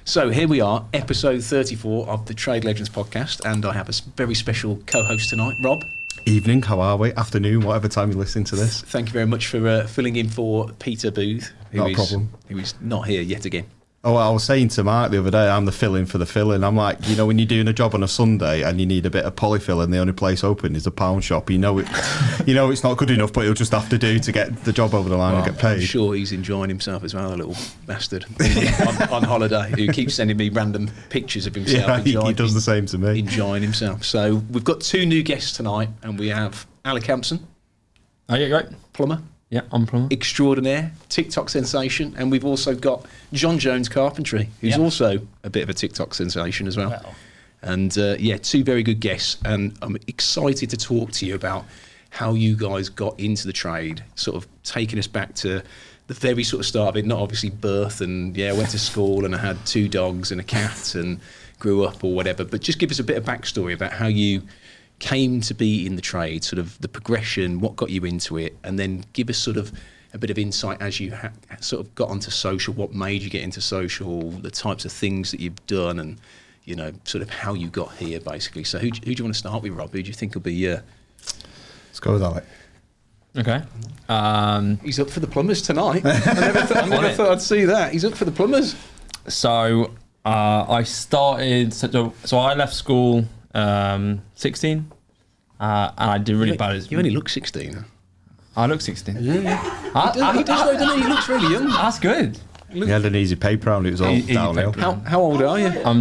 So here we are, episode 34 of the Trade Legends podcast, and I have a very special co-host tonight, Rob. Evening, how are we? Afternoon, whatever time you're listening to this. Thank you very much for filling in for Peter Booth, Not a problem. who is not here yet again. Oh, I was saying to Mark the other day, I'm the fill-in for the fill-in. I'm like, you know, when you're doing a job on a Sunday and you need a bit of polyfill and the only place open is a pound shop, you know it's not good enough, but it'll just have to do to get the job over the line and get paid. I'm sure he's enjoying himself as well, the little bastard on holiday, who keeps sending me random pictures of himself. Yeah, he does the same to me. Enjoying himself. So we've got two new guests tonight, and we have Alec Hampson. Oh, yeah, right. Plumber. Yeah, I'm plumber. Extraordinaire, TikTok sensation, and we've also got John Jones Carpentry, who's also a bit of a TikTok sensation as well. And two very good guests, and I'm excited to talk to you about how you guys got into the trade, sort of taking us back to the very sort of start of it, not obviously birth and I went to school and I had 2 dogs and a cat and grew up or whatever, but just give us a bit of backstory about how you came to be in the trade, sort of the progression, what got you into it, and then give us sort of a bit of insight as you sort of got onto social, what made you get into social, the types of things that you've done, and sort of how you got here, basically. So who do you want to start with, Rob? Who do you think will be... Let's go with Alec. Okay. He's up for the plumbers tonight. I never thought I'd see that. He's up for the plumbers. So I started... So I left school 16, and I did really bad. You only look 16. I look 16. Yeah. He does, doesn't he? He looks really young. That's good. He had an easy paper round, it was all downhill. How old are you? I'm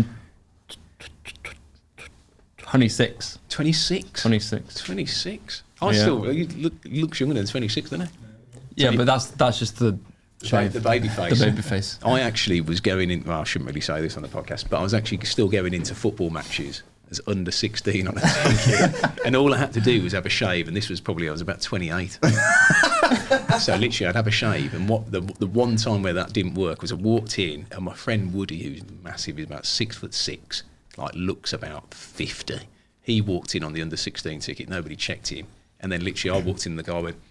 26. 26? 26. I still... He looks younger than 26, doesn't he? Yeah, but that's just the baby face. The baby face. I actually was going in... Well, I shouldn't really say this on the podcast, but I was actually still going into football matches as under 16 on a ticket, and all I had to do was have a shave, and this was probably I was about 28. So literally I'd have a shave, and what the one time where that didn't work was I walked in, and my friend Woody, who's massive, he's about 6'6", like looks about 50. He walked in on the under 16 ticket, nobody checked him, and then literally I walked in and the guy went,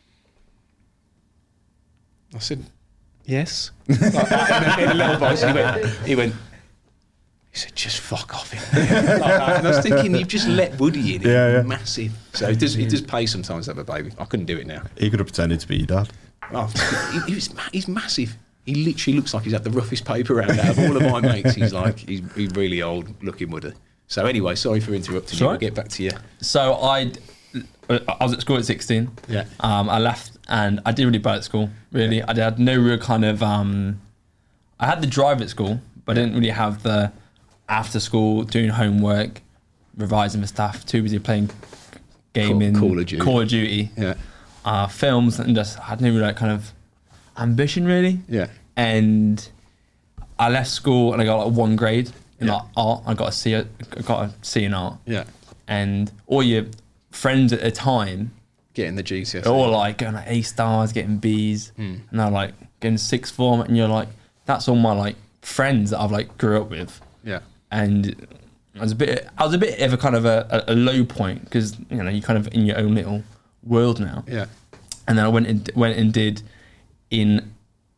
I said, yes. Like, in a little voice, and he went, he said, just fuck off. Like that. And I was thinking, you've just let Woody in. Yeah. Massive. So it does pay sometimes to have a baby. I couldn't do it now. He could have pretended to be your dad. Oh, he's massive. He literally looks like he's had the roughest paper round out of all of my mates. He's really old looking Woody. So anyway, sorry for interrupting you. We'll get back to you. So I was at school at 16. Yeah. I left and I did really bad at school. Really, I had no real kind of. I had the drive at school, but I didn't really have the after school doing homework, revising my stuff. Too busy playing gaming, Call of Duty. Yeah. Films, and just had no real kind of ambition really. Yeah. And I left school and I got like 1 grade in like art. I got a C in art. Yeah. And all your friends at the time getting the GCSE. all like going like A stars, getting B's, and they're like getting 6th form, and you're like, that's all my like friends that I've like grew up with. Yeah. And I was a bit of a kind of a low point because you're kind of in your own little world now. Yeah. And then I went and did in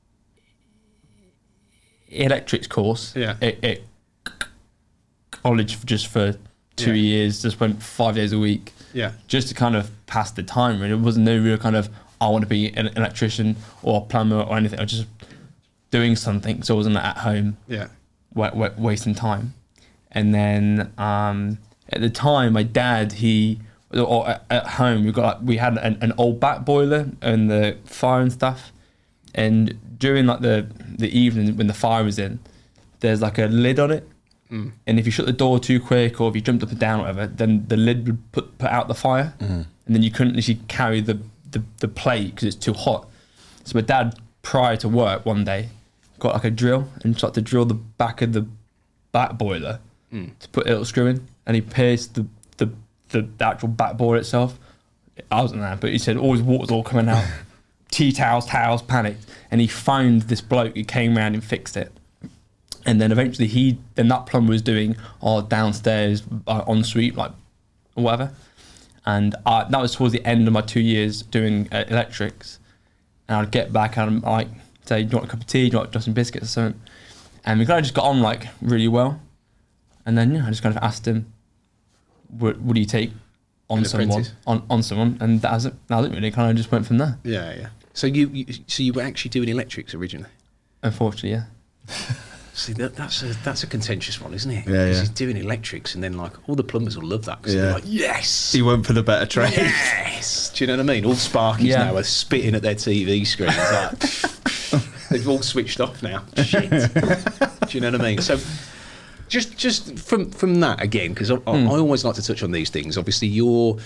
electrics course. Yeah. At college just for 2 years. Just went 5 days a week. Yeah. Just to kind of pass the time. Really, it wasn't no real kind of I want to be an electrician or a plumber or anything. I was just doing something, so I wasn't at home. Yeah. Wasting time. And then at the time my dad at home we had an old back boiler and the fire and stuff, and during like the evening when the fire was in, there's like a lid on it, and if you shut the door too quick or if you jumped up and down or whatever, then the lid would put out the fire, and then you couldn't actually carry the plate because it's too hot. So my dad, prior to work one day, got like a drill and started to drill the back of the back boiler to put a little screw in, and he pierced the actual back boiler itself. I wasn't there, but he said all his water's all coming out. Tea towels, panicked, and he found this bloke who came around and fixed it. And then eventually that plumber was doing downstairs en suite, like or whatever. And that was towards the end of my 2 years doing electrics. And I'd get back and I'd like say, do you want a cup of tea? Do you want some biscuits or something? And we kind of just got on like really well. And then I just kind of asked him, would you take on someone? On someone, and that was it really. Kind of just went from there. Yeah. So you were actually doing electrics originally? Unfortunately, yeah. See, that's a contentious one, isn't it? Yeah. He's doing electrics, and then like all the plumbers will love that because they're like, yes, he went for the better trade. Yes. Do you know what I mean? All Sparkies now are spitting at their TV screens. Like, they've all switched off now. Shit. Do you know what I mean? So just from that again, because I always like to touch on these things. Obviously, you're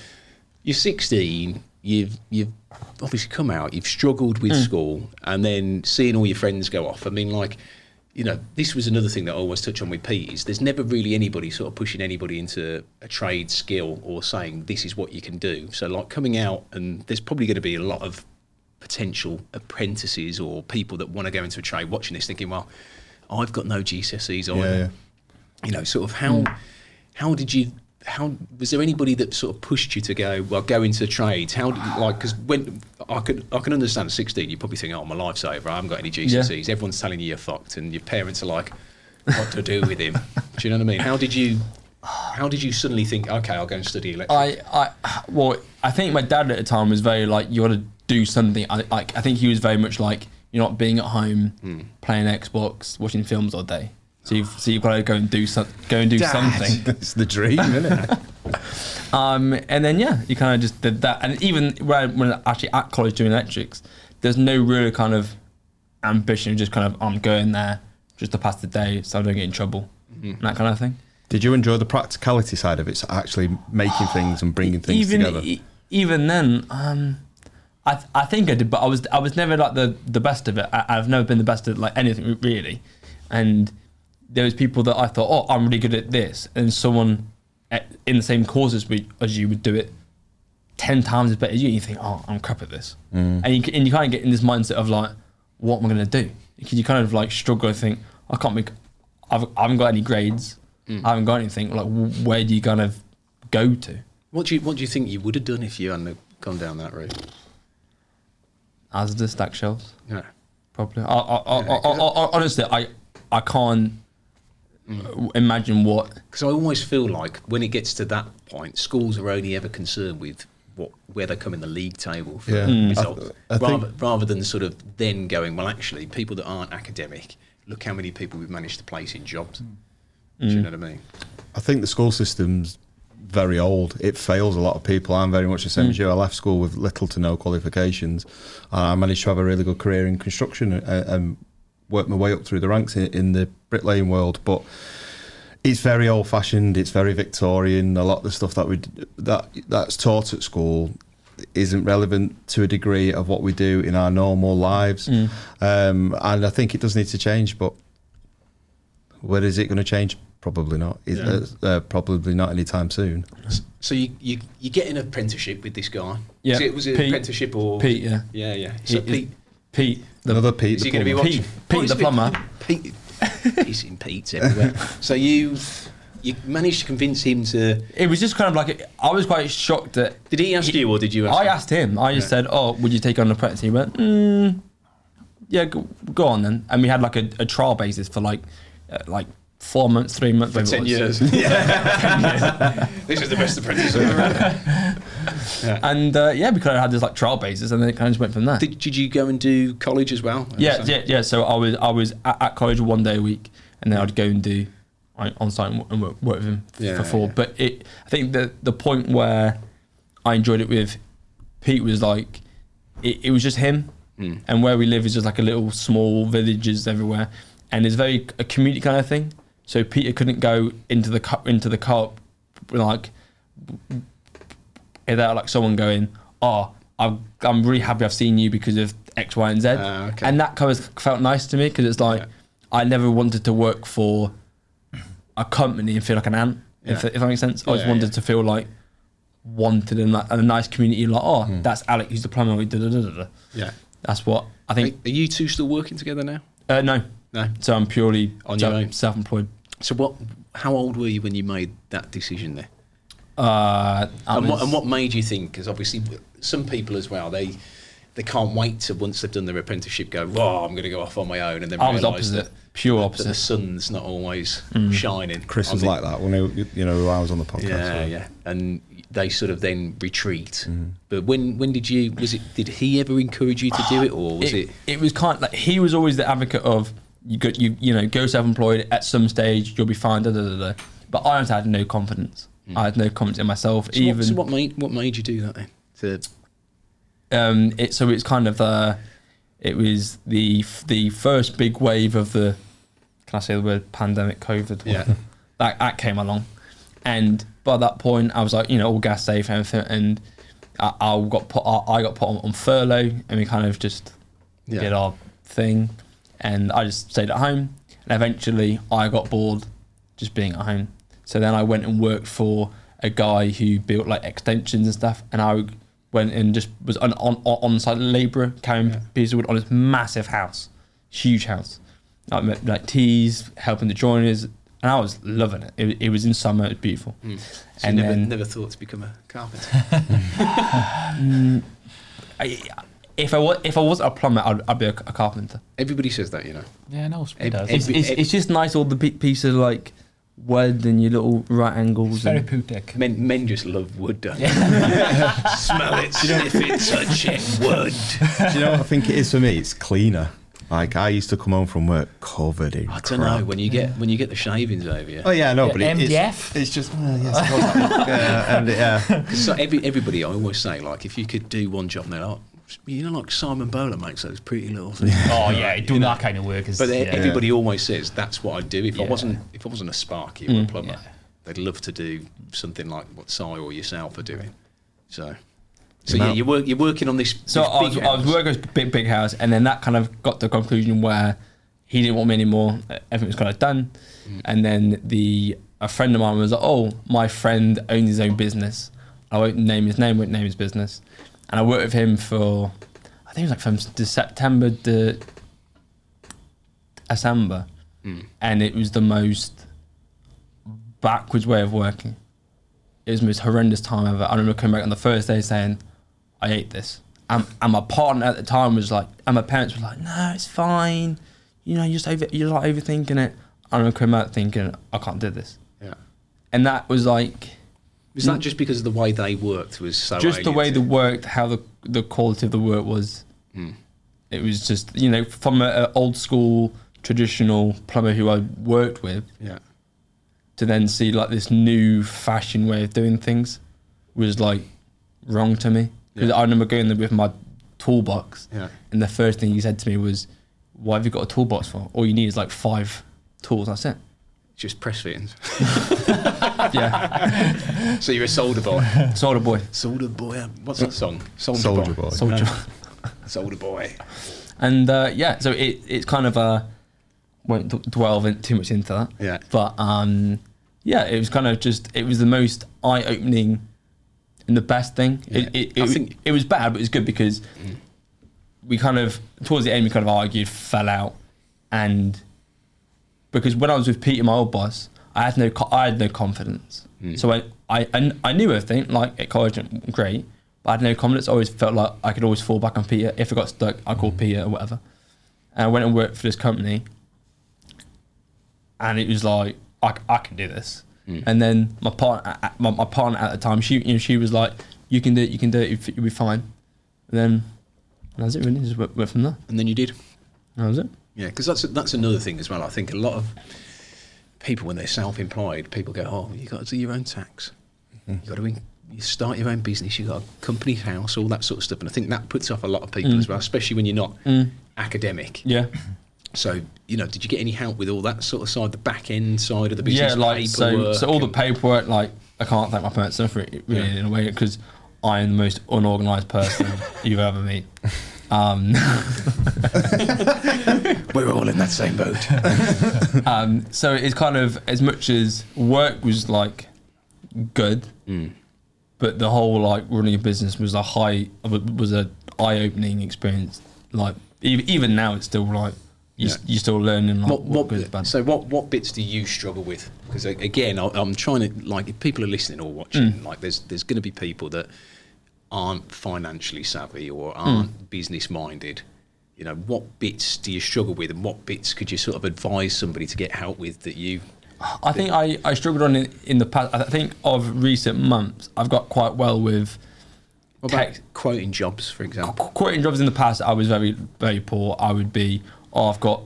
16. You've obviously come out. You've struggled with school, and then seeing all your friends go off. I mean, like, you know, this was another thing that I always touch on with Pete is there's never really anybody sort of pushing anybody into a trade skill or saying this is what you can do. So like coming out, and there's probably going to be a lot of potential apprentices or people that want to go into a trade watching this thinking, well, I've got no GCSEs either. You know, sort of how was there anybody that sort of pushed you to go into trades? How did you, like, because when I can understand at 16 you probably think, oh, my life's over, I haven't got any GCSEs. Everyone's telling you you're fucked, and your parents are like, what to do with him? Do you know what I mean? How did you suddenly think, okay, I'll go and study electrics? I think my dad at the time was very like, you got to do something. I think he was very much like, you're not being at home playing Xbox, watching films all day. So you've got to go and do something. It's the dream, isn't it? And then you kind of just did that. And even when actually at college doing electrics, there's no real kind of ambition. Just kind of I'm going there just to pass the day, so I don't get in trouble, and that kind of thing. Did you enjoy the practicality side of it, so actually making things and bringing things together? Even then, I think I did, but I was never like the best of it. I've never been the best at like anything really, and there was people that I thought, oh, I'm really good at this, and someone in the same course as you would do it 10 times as better as you, and you think, oh, I'm crap at this. And you kind of get in this mindset of like, what am I going to do? Because you kind of like struggle and think, I haven't got any grades, I haven't got anything. Like, where do you kind of go to? What do you think you would have done if you hadn't gone down that route? Asda, stack shelves. Yeah, probably. Honestly, I can't imagine what. Because I always feel like when it gets to that point, schools are only ever concerned with where they come in the league table for results, rather than sort of then going, well, actually, people that aren't academic, look how many people we've managed to place in jobs. Do you know what I mean? I think the school system's very old. It fails a lot of people. I'm very much the same as you. I left school with little to no qualifications. I managed to have a really good career in construction and worked my way up through the ranks in the bricklaying world, but it's very old-fashioned. It's very Victorian. A lot of the stuff that's taught at school isn't relevant to a degree of what we do in our normal lives, and I think it does need to change. But where is it going to change? Probably not. Probably not anytime soon. So you get an apprenticeship with this guy. Yeah. Was it an apprenticeship or Pete? Yeah. Yeah. So Pete. Another Pete. Is he going to be watching? Pete the plumber. Pete. He's in Pete's everywhere. So you managed to convince him to. It was just kind of like I was quite shocked that. Did he ask you or did you ask him? I asked him. I just said, "Oh, would you take on an apprentice?" He went, "Yeah, go on then." And we had like a trial basis for like 4 months, 3 months. For 10 years. Yeah. 10 years. This is the best apprentice I've ever had. Yeah. And we kind of had this like trial basis, and then it kind of just went from there. Did you go and do college as well? Yeah. So I was at college 1 day a week, and then I'd go and do on site and work with him for 4. Yeah. But I think the point where I enjoyed it with Pete was like it was just him, and where we live is just like a little small villages everywhere, and it's very a community kind of thing. So Peter couldn't go into the car like without like someone going, "Oh, I'm really happy I've seen you because of X, Y, and Z," okay. And that kind of felt nice to me because it's like I never wanted to work for a company and feel like an ant. If that makes sense, I just wanted to feel like wanted in like a nice community. Like, that's Alec, who's the plumber. Yeah, that's what I think. Are you two still working together now? No. So I'm purely on your own, self-employed. So how old were you when you made that decision there? And what made you think? Because obviously some people as well, they can't wait to, once they've done their apprenticeship, go, "Whoa, I'm going to go off on my own," and then I was realise opposite, that, pure that opposite. the sun's not always shining. Chris was like that when I was on the podcast. Yeah, and they sort of then retreat. But when did you? Did he ever encourage you to do it, or was it? It was kind of like he was always the advocate of go self-employed at some stage, you'll be fine. Da, da, da, da. But I just had no confidence. I had no confidence in myself. So what made you do that then? It's kind of it was the first big wave of the, can I say the word, pandemic, COVID? Yeah. that came along, and by that point I was like, all gas safe and everything, and I got put on furlough, and we kind of just did our thing, and I just stayed at home, and eventually I got bored just being at home. So then I went and worked for a guy who built like extensions and stuff, and I went and just was an on-site labourer carrying pieces of wood on this massive house, huge house, like teas, helping the joiners, and I was loving it. It was in summer, it was beautiful. So and you never thought to become a carpenter? If I wasn't a plumber, I'd be a carpenter. Everybody says that, Yeah, no, it does. It's just nice, all the pieces like wood and your little right angles. It's therapeutic. Men just love wood, don't they? Smell it, sniff it, touch it, wood. Do you know what I think it is for me? It's cleaner. Like I used to come home from work covered in I don't know, when you get the shavings over you. Oh yeah, no, but MDF. It's just yes. So everybody, I always say, like, if you could do one job, and they're like, like Simon Bowler makes those pretty little things. Oh yeah, doing that kind of work is. But everybody always says that's what I'd do if I wasn't a sparky or a plumber. They'd love to do something like what Si or yourself are doing. So you're working on this. So I was working on this big house, and then that kind of got to the conclusion where he didn't want me anymore. Everything was kind of done, and then a friend of mine was like, "Oh, my friend owns his own business. I won't name his name, won't name his business." And I worked with him for, I think it was like from September to December, and it was the most backwards way of working. It was the most horrendous time ever. I remember coming back on the first day saying, I hate this. And my partner at the time was like, and my parents were like, no, it's fine. You're like overthinking it. I remember coming out thinking, I can't do this. Yeah. And that was like... Was that just because of the way they worked was so just the way they worked, how the quality of the work was. It was just, from an old school, traditional plumber who I worked with, to then see like this new fashion way of doing things was like wrong to me. Because I remember going there with my toolbox, and the first thing he said to me was, "Why have you got a toolbox for? All you need is like 5 tools, that's it." Just press fittings. Yeah. So you're a solder boy. Solder boy. Solder boy. What's that song? Soldier boy. Soldier. Solder boy. And so it's kind of won't dwell too much into that. Yeah. But it was kind of it was the most eye-opening and the best thing. Yeah. I think it was bad, but it was good because we kind of towards the end we kind of argued, fell out, and because when I was with Peter, my old boss, I had no confidence. So I knew everything, like at college, great, but I had no confidence. I always felt like I could always fall back on Peter. If I got stuck, I called Peter or whatever. And I went and worked for this company, and it was like I can do this. And then my partner at the time, she was like, you can do it, you'll be fine. And then that's it, really. Just went from there. And then you did. That was it. Yeah, because that's another thing as well. I think a lot of people, when they're self-employed, people go, "Oh, you got to do your own tax. You got to you start your own business. You got a company house, all that sort of stuff." And I think that puts off a lot of people as well, especially when you're not academic. Yeah. So did you get any help with all that sort of side, the back end side of the business? Yeah, like paperwork so all the paperwork. Like I can't thank my parents enough for it, really, in a way, because I am the most unorganised person you've ever meet. We're all in that same boat. So it's kind of, as much as work was like good, but the whole like running a business was a eye-opening experience. Like even now, it's still like you're still learning like what good is bad. So what bits do you struggle with? Because again, I'm trying to, like, if people are listening or watching, like there's going to be people that aren't financially savvy or aren't business minded, you know, what bits do you struggle with, and what bits could you sort of advise somebody to get help with that you? I think I struggled on it in the past. I think of recent months, I've got quite well with What about quoting jobs, for example? quitting jobs. In the past, I was very, very poor. I would be, I've got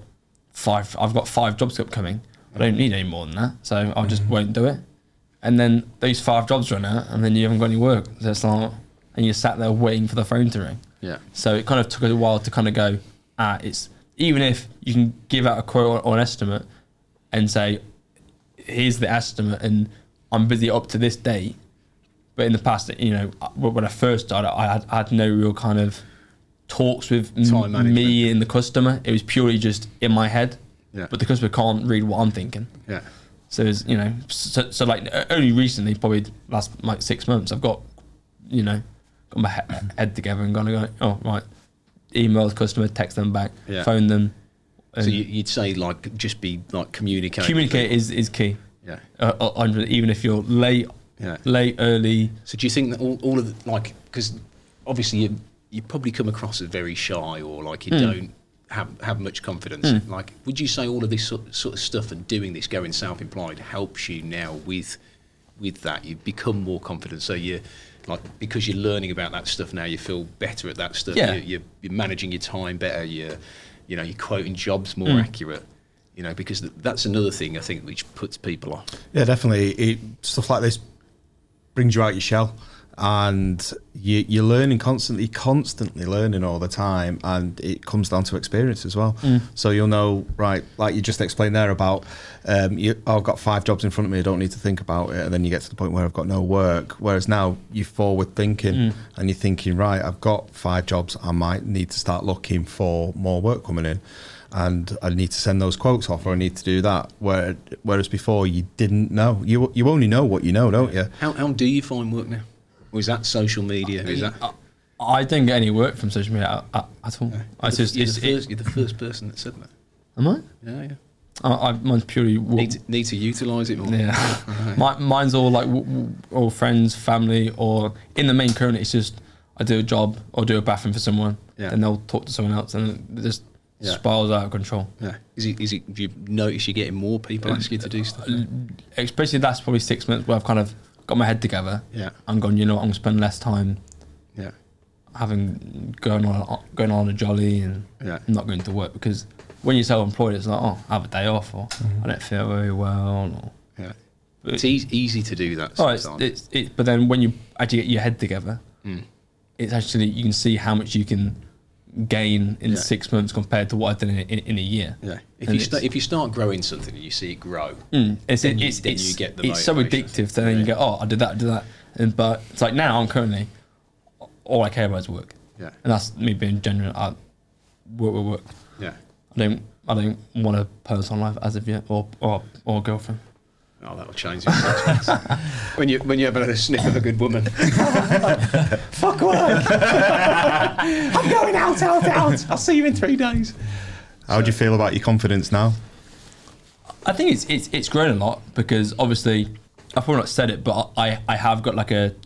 five jobs upcoming. I don't need any more than that, so I just won't do it. And then those 5 jobs run out, and then you haven't got any work. So it's like, and you're sat there waiting for the phone to ring. Yeah. So it kind of took a while to kind of go, it's even if you can give out a quote or an estimate and say, here's the estimate, and I'm busy up to this date. But in the past, you know, when I first started, I had no real kind of talks with me and the customer. It was purely just in my head. Yeah. But the customer can't read what I'm thinking. Yeah. So it's, you know, so like only recently, probably last like 6 months, I've got, you know, got my head together and go, oh right, email the customer, text them back, phone them. So you'd say like just be like communicating. Communicate is key. Yeah. Even if you're late, early. So do you think that all of the, like, because obviously you probably come across as very shy or like you don't have much confidence. Like, would you say all of this sort of stuff and doing this, going self-employed, helps you now with that? You become more confident. So you like, because you're learning about that stuff now, you feel better at that stuff. Yeah. You're managing your time better. You're quoting jobs more accurate. You know, because that's another thing I think which puts people off. Yeah, definitely. Stuff like this brings you out your shell, and you're learning constantly learning all the time, and it comes down to experience as well. So you'll know, right, like you just explained there about, I've got 5 jobs in front of me, I don't need to think about it, and then you get to the point where I've got no work, whereas now you're forward thinking, and you're thinking, right, I've got 5 jobs, I might need to start looking for more work coming in, and I need to send those quotes off, or I need to do that. Whereas before you didn't know. You only know what you know, don't you? How do you find work now? Or is that social media? Is that? I don't get any work from social media at all. You're the first person that said that. Am I? Yeah. Mine's purely need to utilise it more. Yeah. Mine's all like all friends, family, or in the main current, it's just I do a job or do a bathroom for someone, then they'll talk to someone else, and it just spirals out of control. Yeah. Is it? Do you notice you're getting more people ask you to do stuff? Especially last probably 6 months where I've kind of got my head together. Yeah. I'm going, you know what, I'm going to spend less time. Yeah. Going on a jolly and not going to work, because when you're self-employed, it's like, I have a day off, or I don't feel very well. Or, it's easy to do that. But then when you actually get your head together, it's actually, you can see how much you can gain in 6 months compared to what I've done in a year. Yeah. If you start growing something and you see it grow, you get the motivation. It's so addictive. Then you go, I did that. But it's like now I'm currently, all I care about is work. Yeah. And that's me being genuine. I work. Yeah. I don't want a personal life as of yet, or a girlfriend. Oh, that'll change it. when you have a sniff of a good woman. Fuck work. I'm going out. I'll see you in 3 days. How do you feel about your confidence now? I think it's grown a lot, because obviously I've probably not said it, but I have got like a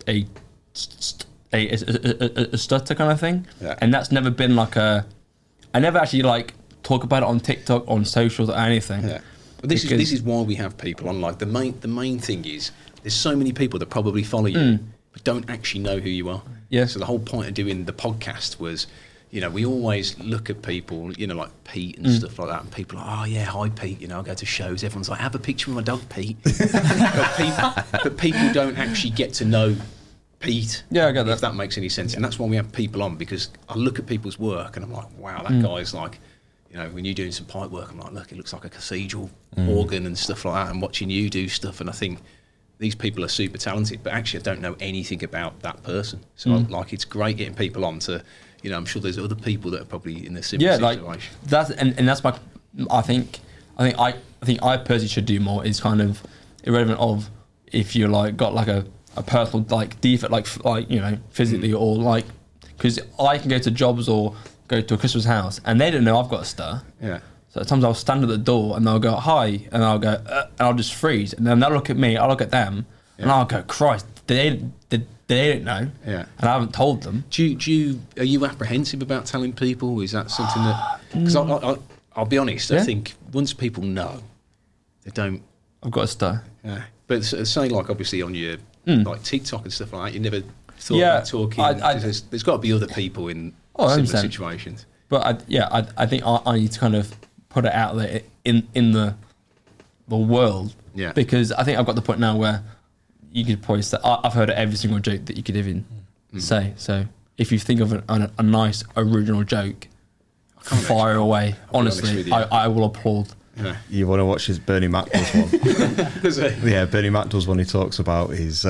stutter kind of thing, and that's never been like I never actually like talk about it on TikTok, on socials, or anything. Yeah. But this is why we have people on. Like the main thing is there's so many people that probably follow you but don't actually know who you are. Yeah. So the whole point of doing the podcast was, you know, we always look at people, you know, like Pete and stuff like that, and people are like, oh yeah, hi Pete, you know, I go to shows, everyone's like, have a picture of my dog Pete. but people don't actually get to know Pete. Yeah, I get that. If that makes any sense. And that's why we have people on, because I look at people's work and I'm like, wow, that guy's like, you know, when you're doing some pipe work, I'm like, look, it looks like a cathedral organ and stuff like that, and watching you do stuff, and I think these people are super talented, but actually I don't know anything about that person. So like, it's great getting people on to, you know, I'm sure there's other people that are probably in a similar situation. Like that's and that's my. I think I personally should do more. Is kind of irrelevant of if you're like got like a personal like defect, like you know, physically, or like, because I can go to jobs or go to a customer's house and they don't know I've got a stutter. Yeah. So at times I'll stand at the door and they'll go hi, and I'll go and I'll just freeze, and then they'll look at me, I'll look at them, and I'll go, Christ, did they don't know, Yeah. and I haven't told them. Are you apprehensive about telling people? Is that something that? Because I'll be honest. I Yeah. think once people know, they don't. I've got a star. Yeah. But say like obviously on your like TikTok and stuff like that, you never thought Yeah, about talking. There's got to be other people in similar 100%. situations. But I think I need to kind of put it out there in the world. Yeah. Because I think I've got the point now where you could probably say, I've heard every single joke that you could even say. So if you think of a nice original joke, fire away. Honestly, I will applaud. Yeah. You want to watch his Bernie Mac does one? Does it? Yeah, Bernie Mac does one. He talks about his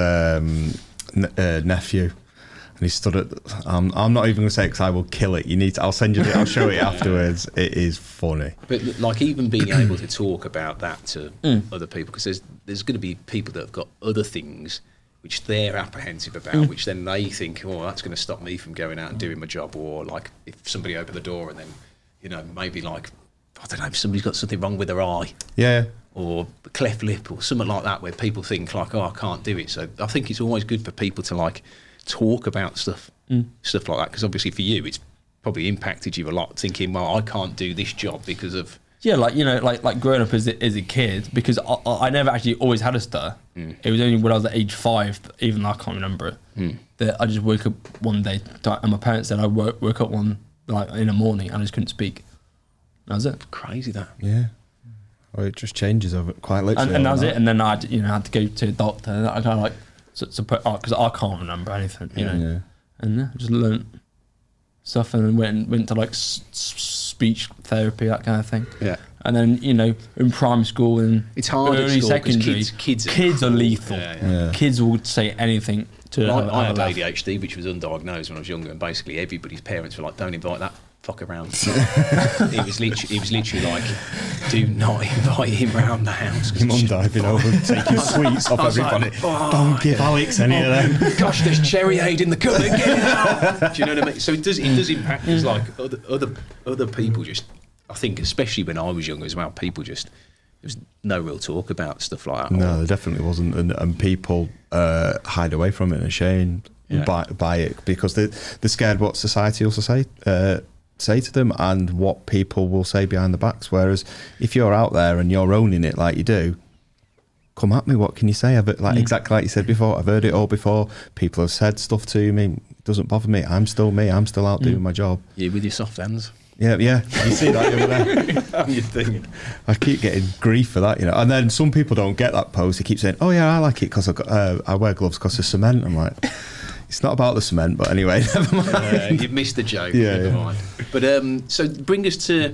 nephew, and he stood at. I'm not even going to say it because I will kill it. You need to. I'll send you. I'll show it afterwards. It is funny. But like even being able to talk about that to other people, because there's going to be people that have got other things which they're apprehensive about, which then they think, oh, that's going to stop me from going out and doing my job, or like if somebody opened the door and then maybe like I don't know if somebody's got something wrong with their eye. Yeah. Or a cleft lip or something like that, where people think like, oh, I can't do it. So I think it's always good for people to like talk about stuff like that, because obviously for you it's probably impacted you a lot, thinking, well, I can't do this job because of like growing up as a kid, because I never actually always had a stutter. It was only when I was at age 5, even though I can't remember it, that I just woke up one day and my parents said I woke up in the morning and I just couldn't speak. That was it. Crazy that. Yeah. Well, it just changes over quite literally. And that was it. And then I had to go to a doctor. And I kind of like to put because I can't remember anything, you know. Yeah. And I just learnt stuff and then went to like speech therapy, that kind of thing. Yeah. And then in primary school and It's hard at early school 'cause secondary, kids are lethal. Yeah. Kids will say anything to. Well, I had laugh. ADHD, which was undiagnosed when I was younger, and basically everybody's parents were like, "Don't invite that fuck around." He was literally like, "Do not invite him round the house." Your mum diving over, taking sweets off I was like, everybody. "Oh, Don't give Alex any of them. Gosh, there's cherry aid in the cupboard. Get it out. Do you know what I mean? So it does impact us like other people. Just I think, especially when I was younger as well, people just there was no real talk about stuff like that. No, there definitely wasn't, and people hide away from it and ashamed by it because they're scared what society will say to them and what people will say behind the backs. Whereas if you're out there and you're owning it like you do, come at me. What can you say? Exactly like you said before. I've heard it all before. People have said stuff to me. It doesn't bother me. I'm still me. I'm still out doing my job. Yeah, with your soft hands. Yeah. You see that over there? You think? I keep getting grief for that, And then some people don't get that post. They keep saying, "Oh yeah, I like it because I wear gloves because of cement." I'm like, it's not about the cement, but anyway, never mind. You've missed the joke. Yeah, never mind. But so bring us to,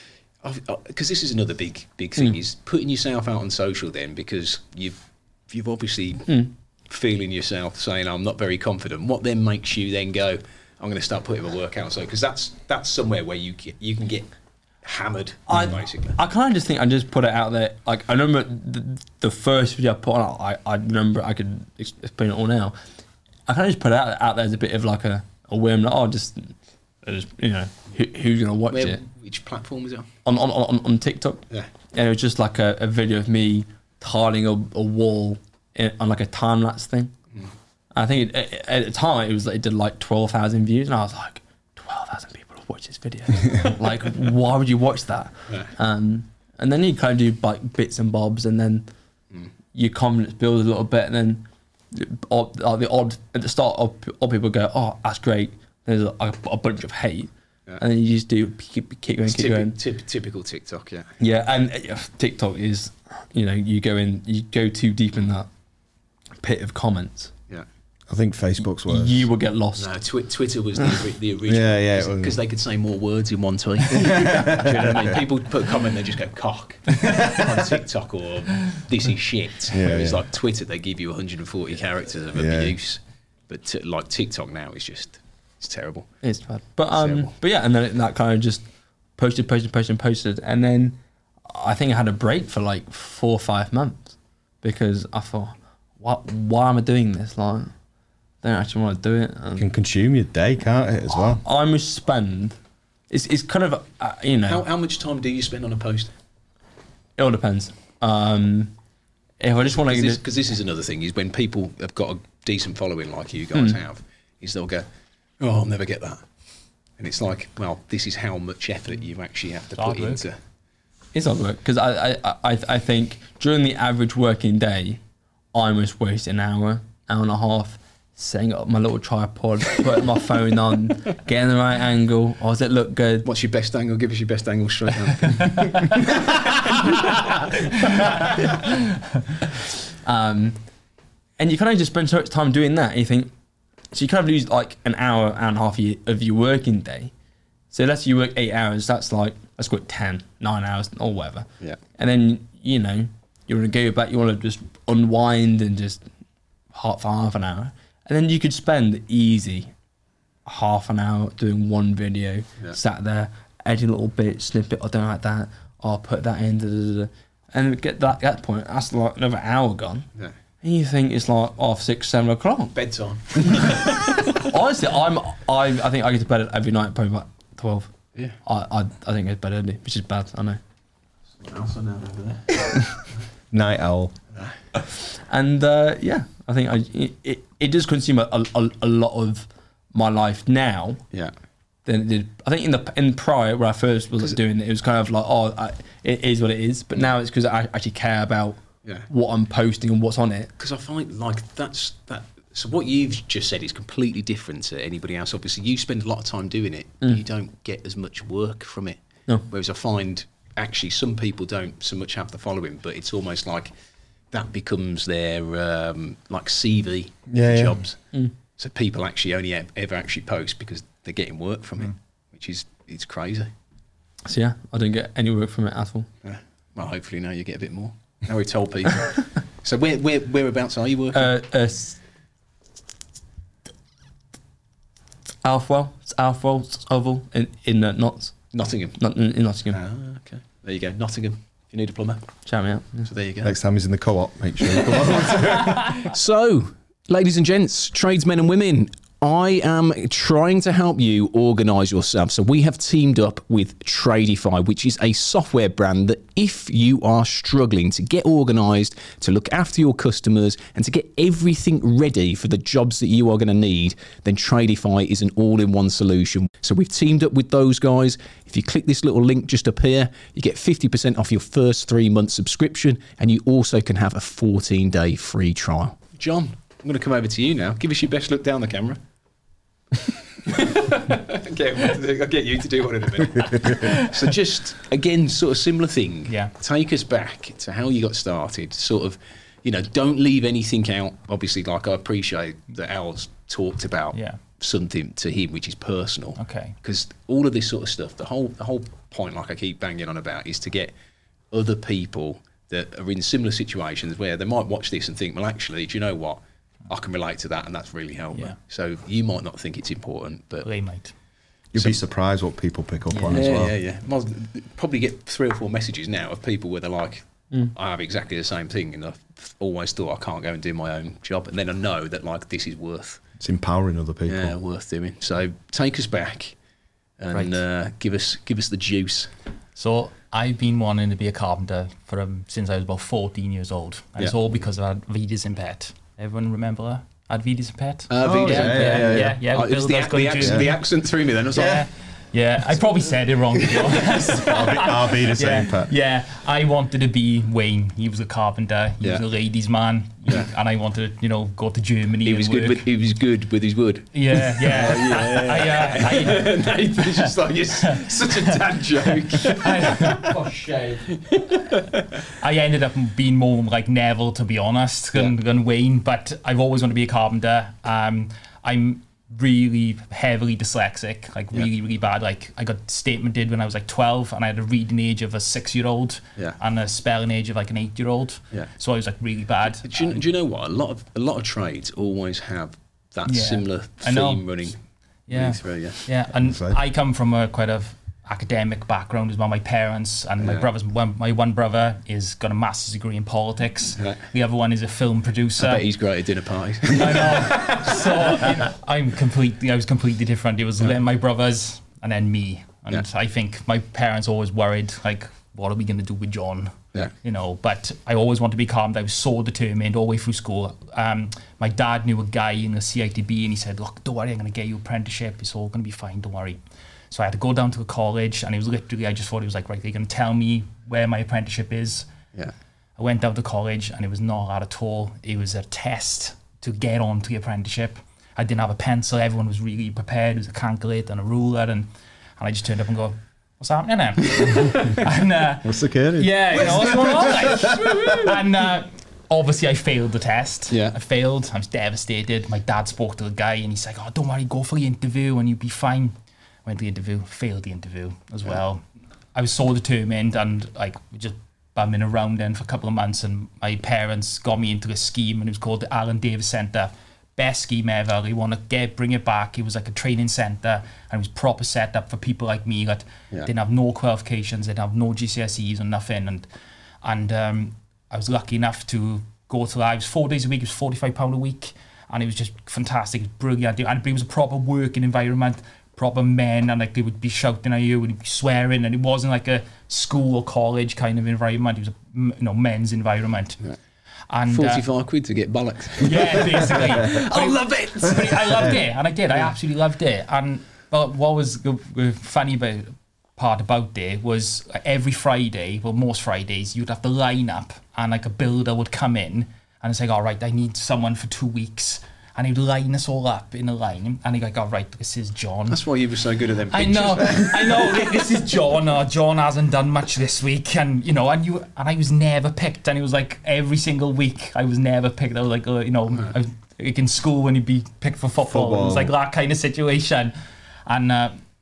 because this is another big thing, is putting yourself out on social. Then, because you've obviously feeling yourself saying, "I'm not very confident." What then makes you then go, I'm going to start putting my work out, so because that's somewhere where you can get hammered, basically. I kind of just think I just put it out there. Like I remember the first video I put on. I remember I could explain it all now. I kind of just put it out there as a bit of like a whim. Like, just who's going to watch it? Which platform is it on TikTok? Yeah, and it was just like a video of me tiling a wall on like a time lapse thing. I think at the time it did like 12,000 views, and I was like, 12,000 people have watched this video. Like, why would you watch that? Yeah. And then you kind of do like bits and bobs, and then your confidence builds a little bit, and then at the start, odd people go, "Oh, that's great." There's a bunch of hate, and then you just keep going. Typical TikTok, yeah. Yeah, and TikTok is, you go too deep in that pit of comments. Yeah. I think Facebook's worse. You will get lost. No, Twitter was the original. Yeah, because they could say more words in one tweet. Do you know what I mean? People put a comment, they just go cock on TikTok, or this is shit. Whereas like Twitter, they give you 140 characters of abuse. But like TikTok now is just it's terrible. It's bad. But yeah, and then that kind of just posted, and then I think I had a break for like 4 or 5 months because I thought, why am I doing this? Like, I don't actually want to do it. It can consume your day, can't it, as well? I must spend. It's kind of How much time do you spend on a post? It all depends. If I just want to, because this is another thing, is when people have got decent following like you guys have, is they'll go, "Oh, I'll never get that," and it's like, well, this is how much effort you actually have to put into. It's hard work because I think during the average working day, I almost waste an hour and a half setting up my little tripod, putting my phone on, getting the right angle. Oh, does it look good? What's your best angle? Give us your best angle straight now. And you kind of just spend so much time doing that. And you think, so you kind of lose like an hour and a half of your working day. So let's say you work 8 hours, that's like, let's go at 10, 9 hours or whatever. Yeah. And then, you know, you want to go back, you want to just unwind and just for half an hour. And then you could spend easy half an hour doing one video, sat there, editing a little bit, snippet, I don't like that, I'll put that in, and get that point, that's like another hour gone. Yeah. And you think it's like 6, 7 o'clock. Bedtime. Honestly, I think I get to bed every night probably about 12. Yeah. I think I get to bed early, which is bad, I know. Else I know over there. Night owl. And yeah, I think it does consume a lot of my life now. Yeah. Than it did. I think in prior where I first was doing it, it was kind of like it is what it is. But now it's because I actually care about what I'm posting and what's on it. Because I find like that's that. So what you've just said is completely different to anybody else. Obviously, you spend a lot of time doing it. You don't get as much work from it. No. Whereas I find actually some people don't so much have the following, but it's almost like that becomes their like CV jobs. So people actually only ever actually post because they're getting work from it, which is it's crazy. So yeah, I don't get any work from it at all. Well, hopefully now you get a bit more. Now we've told people. So whereabouts are you working? Alfwell Oval in Notts. Nottingham. In Nottingham. Ah, okay. There you go. Nottingham. If you need a plumber. Shout me out. So there you go. Next time he's in the co-op, make sure you come on. So, ladies and gents, tradesmen and women, I am trying to help you organise yourself. So we have teamed up with Tradify, which is a software brand that if you are struggling to get organised, to look after your customers and to get everything ready for the jobs that you are going to need, then Tradify is an all-in-one solution. So we've teamed up with those guys. If you click this little link just up here, you get 50% off your first 3-month subscription, and you also can have a 14-day free trial. John, I'm going to come over to you now. Give us your best look down the camera. I'll get you to do one in a minute. So just, again, sort of similar thing. Yeah. Take us back to how you got started. Sort of, you know, don't leave anything out. Obviously, like I appreciate that Al's talked about something to him which is personal. Okay. Because all of this sort of stuff, the whole point, like I keep banging on about, is to get other people that are in similar situations where they might watch this and think, well, actually, do you know what? I can relate to that, and that's really helped me. So you might not think it's important, but they might. You'd be surprised what people pick up on as well. Yeah. Probably get 3 or 4 messages now of people where they're like, I have exactly the same thing, and I've always thought I can't go and do my own job, and then I know that like this is worth. It's empowering other people. Yeah, worth doing. So take us back and give us the juice. So I've been wanting to be a carpenter since I was about 14 years old, and it's all because of Vidas and Pet. Everyone remember her? Vidas and Pet? Yeah. It was the accent threw me then. I was like, yeah, I probably said it wrong, to be honest. I'll be the same, Pet. Yeah, I wanted to be Wayne. He was a carpenter. He was a ladies' man. And I wanted to, go to Germany. He was good with his wood. Yeah. It's just like such a dad joke. Oh, shame. I ended up being more like Neville, to be honest, than Wayne. But I've always wanted to be a carpenter. I'm really heavily dyslexic, like really, really bad. Like I got statemented when I was like 12, and I had a reading age of a 6-year-old and a spelling age of like an 8-year-old. So I was like really bad. Do you know what? A lot of trades always have that similar theme running through. And I come from a quite of academic background as well. My parents and my brothers. My one brother is got a master's degree in politics. The other one is a film producer. I bet he's great at dinner parties. I know. So I was completely different. It was my brothers and then me. And I think my parents always worried, like, what are we going to do with John? Yeah. You know, but I always wanted to be calm. I was so determined all the way through school. My dad knew a guy in the CITB, and he said, look, don't worry, I'm going to get you an apprenticeship. It's all going to be fine, don't worry. So I had to go down to the college, and it was literally, I just thought, it was like, right, they're going to tell me where my apprenticeship is. Yeah. I went down to college, and it was not that at all. It was a test to get on to the apprenticeship. I didn't have a pencil. Everyone was really prepared. It was a calculator and a ruler, and I just turned up and go, what's happening then? And, What's the kid? yeah, you know, what's going on? Like? And obviously I failed the test. Yeah. I failed. I was devastated. My dad spoke to the guy, and he's like, oh, don't worry, go for the interview and you'll be fine. Went to the interview, failed the interview as well. I was so determined, and like just bumming around then for a couple of months, and my parents got me into a scheme, and it was called the Alan Davis Centre. Best scheme ever. They want to bring it back. It was like a training centre, and it was proper set up for people like me that didn't have no qualifications, didn't have no GCSEs or nothing, and I was lucky enough to go to that. It was 4 days a week. It was £45 a week, and it was just fantastic. It was brilliant, and it was a proper working environment. Proper men, and like they would be shouting at you, would be swearing, and it wasn't like a school or college kind of environment. It was a men's environment. Yeah. And 45 quid to get bollocks. Yeah, basically. I love it. I loved it, and I did. I absolutely loved it. And what was the funny part about it was every Friday, well, most Fridays, you'd have to line up, and like a builder would come in, and it's like, all right, I need someone for 2 weeks. And he'd line us all up in a line, and he'd like, all right, this is John. That's why you were so good at them pictures. I know. This is John. John hasn't done much this week, and you know, and I was never picked. And it was like every single week I was never picked. I was like, I was like in school when you'd be picked for football. It was like that kind of situation. And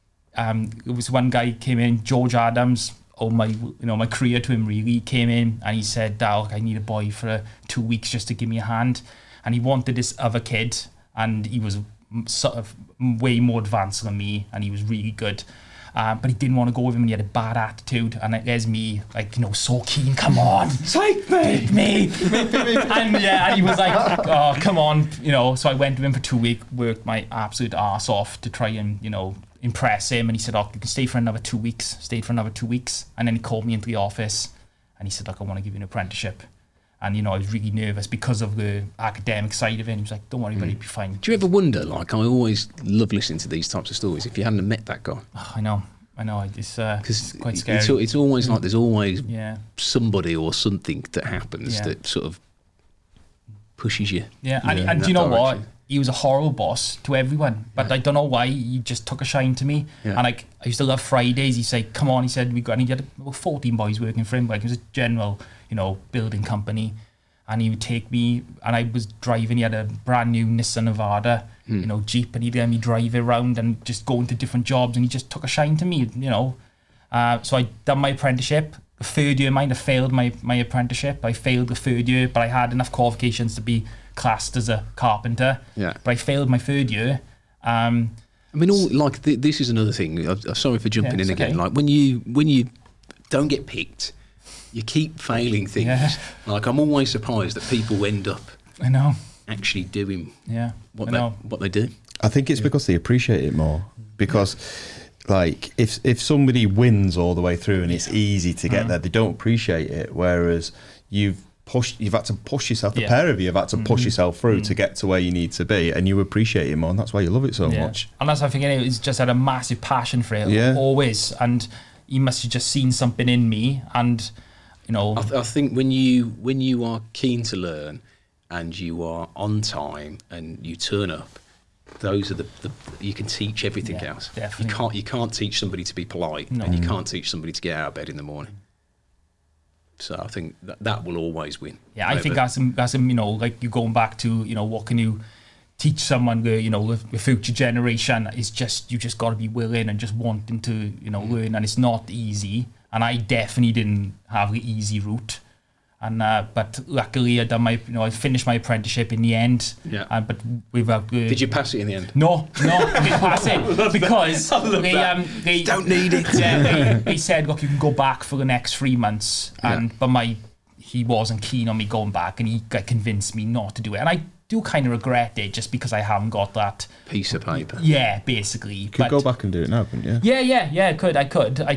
it was one guy came in, George Adams. My career to him really came in, and he said, I need a boy for 2 weeks just to give me a hand. And he wanted this other kid, and he was sort of way more advanced than me, and he was really good. But he didn't want to go with him, and he had a bad attitude. And there's me, like, so keen, come on, take me. And he was like, oh, come on, So I went to him for 2 weeks, worked my absolute arse off to try and, impress him. And he said, oh, you can stay for another 2 weeks. Stayed for another 2 weeks. And then he called me into the office, and he said, look, I want to give you an apprenticeship. And, I was really nervous because of the academic side of it. And he was like, don't worry, buddy, you'll be fine. Do you ever wonder, like, I always love listening to these types of stories, if you hadn't met that guy? Oh, I know. It's quite scary. It's always like there's always somebody or something that happens that sort of pushes you. Yeah, and do you know what? He was a horrible boss to everyone, but I don't know why, he just took a shine to me. Yeah. And like, I used to love Fridays. He'd say, come on, he said, and he had about 14 boys working for him. Like, it was a general, building company. And he would take me, and I was driving, he had a brand new Nissan Navara, Jeep, and he'd let me drive it around and just go into different jobs, and he just took a shine to me, So I done my apprenticeship. The third year, I failed my apprenticeship. I failed the third year, but I had enough qualifications to be classed as a carpenter. Yeah. But I failed my third year. This is another thing. I'm sorry for jumping in again. Okay. Like when you don't get picked, you keep failing things. Yeah. Like I'm always surprised that people end up. I know. Actually doing. Yeah. What they do. I think it's because they appreciate it more. Because. Like if somebody wins all the way through and it's easy to get there, they don't appreciate it. Whereas you've had to push yourself. The pair of you have had to push yourself through to get to where you need to be, and you appreciate it more, and that's why you love it so much. And that's, I think, he's just had a massive passion for it, always. And he must have just seen something in me, and I think when you are keen to learn, and you are on time, and you turn up. Those are the you can teach everything else. Definitely. You can't teach somebody to be polite, and you can't teach somebody to get out of bed in the morning. So I think that will always win. Yeah, I think that's like you going back to what can you teach someone? The future generation is you just got to be willing and just wanting to learn, and it's not easy. And I definitely didn't have the easy route. And but luckily I finished my apprenticeship in the end. Yeah. But without did you pass it in the end? No, I didn't pass it because they don't need it. Yeah, they said, look, you can go back for the next 3 months. But he wasn't keen on me going back, and he convinced me not to do it. And I do kind of regret it just because I haven't got that piece of paper. Yeah, basically. You could go back and do it now, couldn't you? Yeah, I could. I just.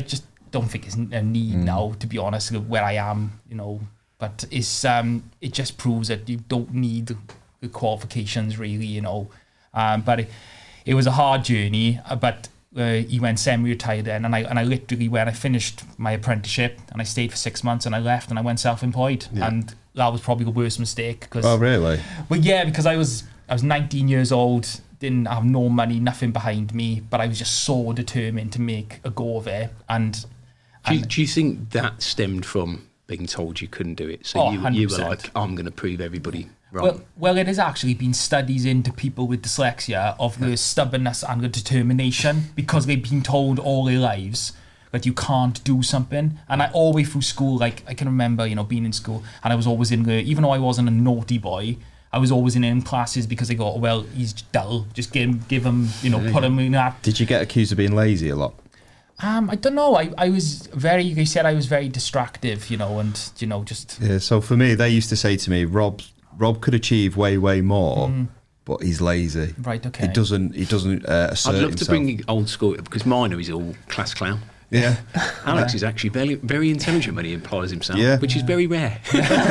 don't think it's a need now, to be honest, where I am, you know. But it's it just proves that you don't need the qualifications, really, you know. But it was a hard journey, but he went semi-retired then, and I literally, when I finished my apprenticeship, and I stayed for 6 months, and I left, and I went self-employed, and that was probably the worst mistake. Oh, really? Well, yeah, because I was 19 years old, didn't have no money, nothing behind me, but I was just so determined to make a go of it. And do you think that stemmed from being told you couldn't do it? So you were like, I'm going to prove everybody wrong. Well, it has actually been studies into people with dyslexia of the stubbornness and the determination, because they've been told all their lives that you can't do something. And I all the way through school, like I can remember, you know, being in school, and I was always in the, even though I wasn't a naughty boy, I was always in classes because they go, well, he's dull, just give him, you know, put him in that. Did you get accused of being lazy a lot? I don't know. I was very, they said I was very distractive, you know, and, you know, just... Yeah, so for me, they used to say to me, Rob could achieve way, way more, but he's lazy. Right, okay. He doesn't assert I'd love himself. to bring old school, because mine is all class clown. Yeah. Alex is actually very, very intelligent when he implies himself, which is very rare.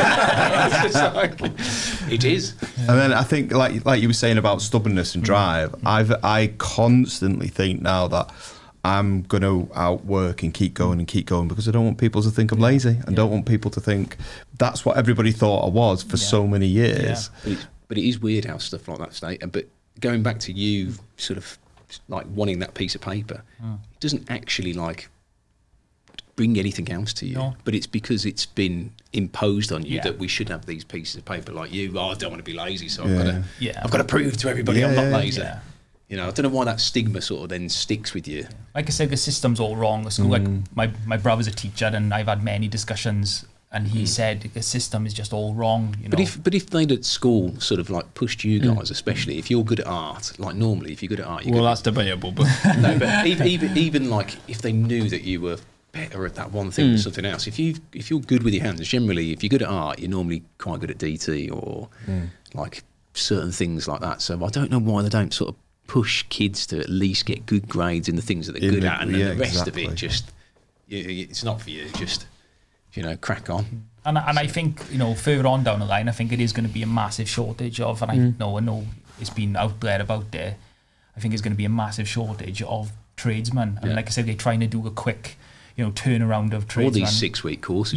It is. And then I think, like you were saying about stubbornness and drive, I constantly think now that I'm going to outwork and keep going because I don't want people to think I'm lazy and don't want people to think that's what everybody thought I was for so many years. Yeah. But it is weird how stuff like that stay. But going back to you sort of like wanting that piece of paper, it doesn't actually like bring anything else to you, but it's because it's been imposed on you that we should have these pieces of paper like you. I don't want to be lazy, so I've got to prove to everybody I'm not lazy. Yeah. You know, I don't know why that stigma sort of then sticks with you. Like I said, the system's all wrong. The school, like my brother's a teacher, and I've had many discussions, and he said the system is just all wrong. You know? But if they'd at school sort of like pushed you guys, especially if you're good at art, like normally if you're good at art, that's debatable. But no, but even like if they knew that you were better at that one thing than something else, if you're good with your hands, generally if you're good at art, you're normally quite good at DT or like certain things like that. So I don't know why they don't sort of push kids to at least get good grades in the things that they're good at, and then the rest of it just it's not for you. Just, you know, crack on. And I think, you know, further on down the line, I think it is going to be a massive shortage of, and I know it's been out there about there. I think it's going to be a massive shortage of tradesmen, and like I said, they're trying to do a quick, you know, turnaround of tradesmen. All these 6-week courses.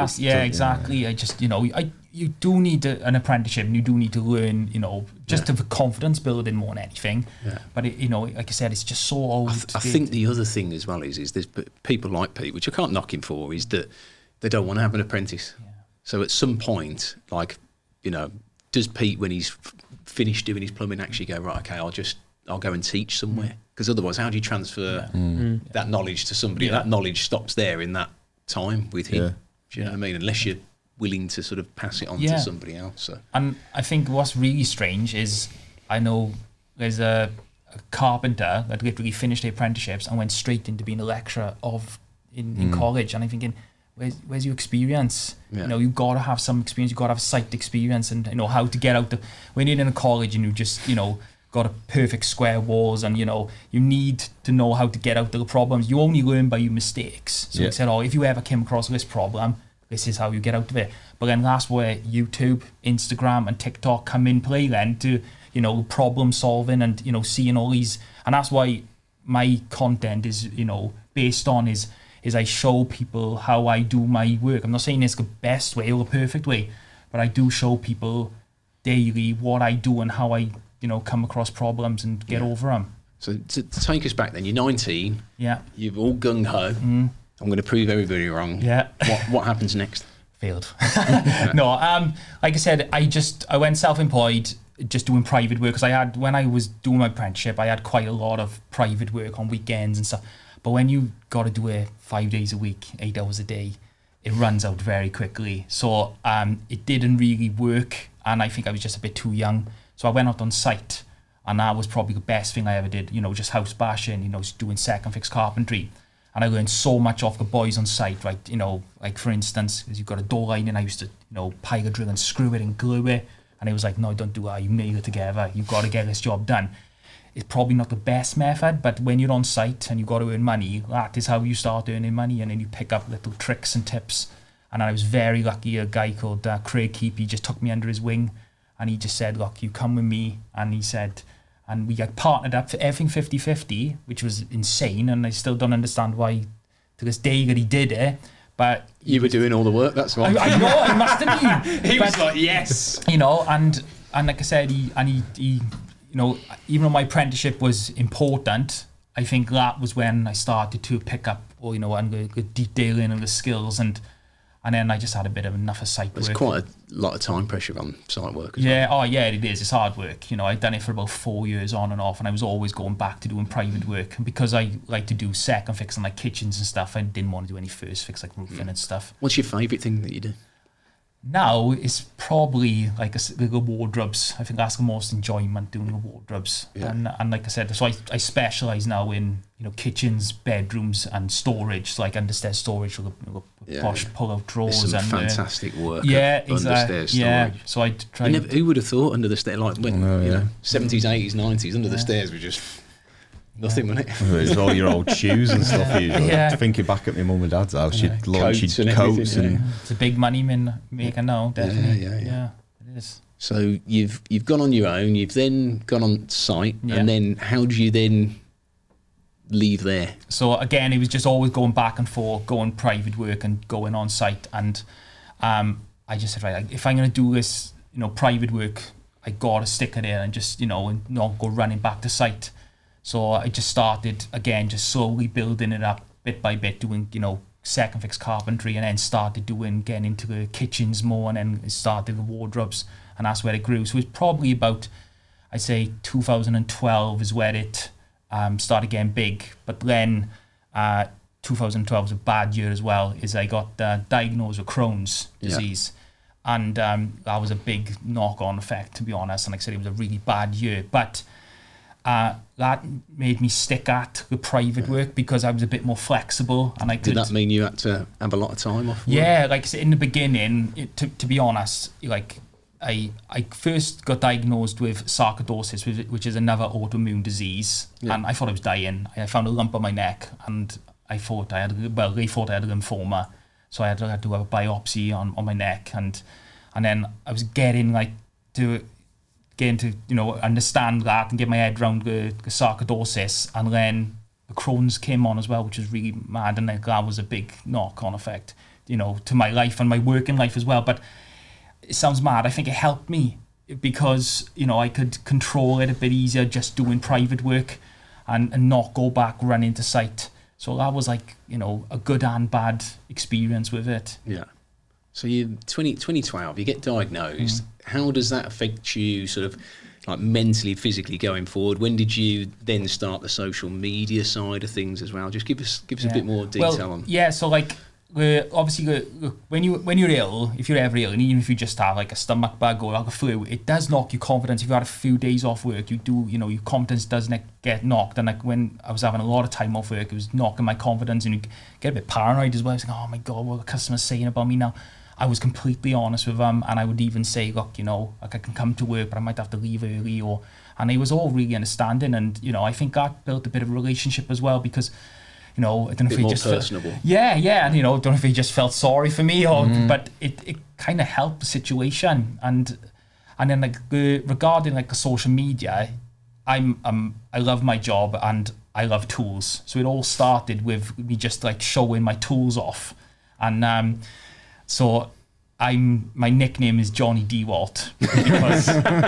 Exactly. I just, you know, you do need an apprenticeship, and you do need to learn, you know, just for confidence building more than anything. Yeah. But it, you know, like I said, it's just so old. I think the other thing as well is there's people like Pete, which I can't knock him for, is that they don't want to have an apprentice. Yeah. So at some point, like, you know, does Pete, when he's finished doing his plumbing, actually go, right, okay, I'll go and teach somewhere? Because otherwise, how do you transfer that knowledge to somebody? That knowledge stops there in that time with him. Yeah. Do you know what I mean? Unless you're willing to sort of pass it on to somebody else. So. And I think what's really strange is, I know there's a carpenter that literally finished their apprenticeships and went straight into being a lecturer in college. And I'm thinking, where's your experience? You know, you've got to have some experience. You've got to have site experience, and you know how to get out when you're in a college and you just, you know, got a perfect square walls, and you know you need to know how to get out of the problems. You only learn by your mistakes. So he said, if you ever came across this problem, this is how you get out of it. But then that's where YouTube, Instagram and TikTok come in play then to, you know, problem solving and, you know, seeing all these. And that's why my content is, you know, based on is I show people how I do my work. I'm not saying it's the best way or the perfect way, but I do show people daily what I do and how I, you know, come across problems and get over them. So to take us back then, you're 19. Yeah. You're all gung-ho. I'm going to prove everybody wrong. Yeah. What happens next? Failed. No, like I said, I went self-employed, just doing private work, because when I was doing my apprenticeship, I had quite a lot of private work on weekends and stuff. But when you got to do it 5 days a week, 8 hours a day, it runs out very quickly. So it didn't really work, and I think I was just a bit too young. So I went out on site, and that was probably the best thing I ever did, you know, just house bashing, you know, just doing second fix carpentry. And I learned so much off the boys on site, right? You know, like for instance, you've got a door line, and I used to, you know, pile a drill and screw it and glue it. And it was like, no, don't do that. You nail it together. You've got to get this job done. it's probably not the best method, but when you're on site and you've got to earn money, that is how you start earning money, and then you pick up little tricks and tips. And I was very lucky. A guy called Craig Keep, he just took me under his wing, and he just said, look, you come with me. And he said, and we got partnered up for everything 50-50, which was insane, and I still don't understand why to this day that he did it. But you were doing all the work, that's why. I know, I must have been. He was like, yes. You know, and like I said, he you know, even though my apprenticeship was important, I think that was when I started to pick up, or you know, and the detailing and the skills, and then I just had a bit of enough of site work. There's quite a lot of time pressure on site work as well. Oh yeah, it is. It's hard work. You know, I'd done it for about 4 years on and off, and I was always going back to doing private work. And because I like to do second fix and like kitchens and stuff, I didn't want to do any first fix like roofing and stuff. What's your favourite thing that you do? Now it's probably like the wardrobes. I think that's the most enjoyment, doing the wardrobes. Yeah. And like I said, so I specialise now in, you know, kitchens, bedrooms, and storage, like understairs storage with posh pull-out drawers. Some and fantastic work. Yeah, understairs storage. Yeah, so I try. Who would have thought under the stairs, like when you know, 70s, 80s, 90s, under the stairs were just nothing, wasn't it? It's all your old shoes and stuff. Thinking back at my mum and dad's house, you'd launch your coats and it's a big money maker now, definitely. Yeah, it is. So you've gone on your own. You've then gone on site, and then how do you then leave there? So again, it was just always going back and forth, going private work and going on site. And I just said, right, if I'm going to do this, you know, private work, I got to stick it in and just, you know, and not go running back to site. So I just started, again, just slowly building it up bit by bit, doing, you know, second fix carpentry, and then started getting into the kitchens more, and then started the wardrobes, and that's where it grew. So it was probably about, I'd say 2012 is where it started getting big. But then 2012 was a bad year as well, is I got diagnosed with Crohn's disease. And that was a big knock-on effect, to be honest. And like I said, it was a really bad year. But that made me stick at the private work because I was a bit more flexible, and I could. Did that mean you had to have a lot of time off work? Yeah, like I said, in the beginning, to be honest, like I first got diagnosed with sarcoidosis, which is another autoimmune disease, and I thought I was dying. I found a lump on my neck, and they thought I had lymphoma, so I had to have a biopsy on my neck, and then I was getting to you know, understand that and get my head around the sarcoidosis, and then the Crohn's came on as well, which was really mad, and that was a big knock-on effect, you know, to my life and my working life as well. But it sounds mad. I think it helped me because, you know, I could control it a bit easier just doing private work and not go back running to site. So that was like, you know, a good and bad experience with it. Yeah. So 2012, you get diagnosed. How does that affect you sort of like mentally, physically going forward? When did you then start the social media side of things as well? Just give us a bit more detail on. Yeah, so like obviously when you're ill, if you're ever ill, and even if you just have like a stomach bug or like a flu, it does knock your confidence. If you had a few days off work, you know, your confidence does get knocked. And like when I was having a lot of time off work, it was knocking my confidence, and you get a bit paranoid as well. I was like, oh my God, what are the customers saying about me now? I was completely honest with them, and I would even say, look, you know, like I can come to work, but I might have to leave early, and it was all really understanding. And, you know, I think that built a bit of a relationship as well, because, you know, I don't know if he just personable. Yeah, and, you know, I don't know if he just felt sorry for me, or but it kind of helped the situation. And then like regarding like the social media, I love my job and I love tools, so it all started with me just like showing my tools off, and so my nickname is Johnny DeWalt because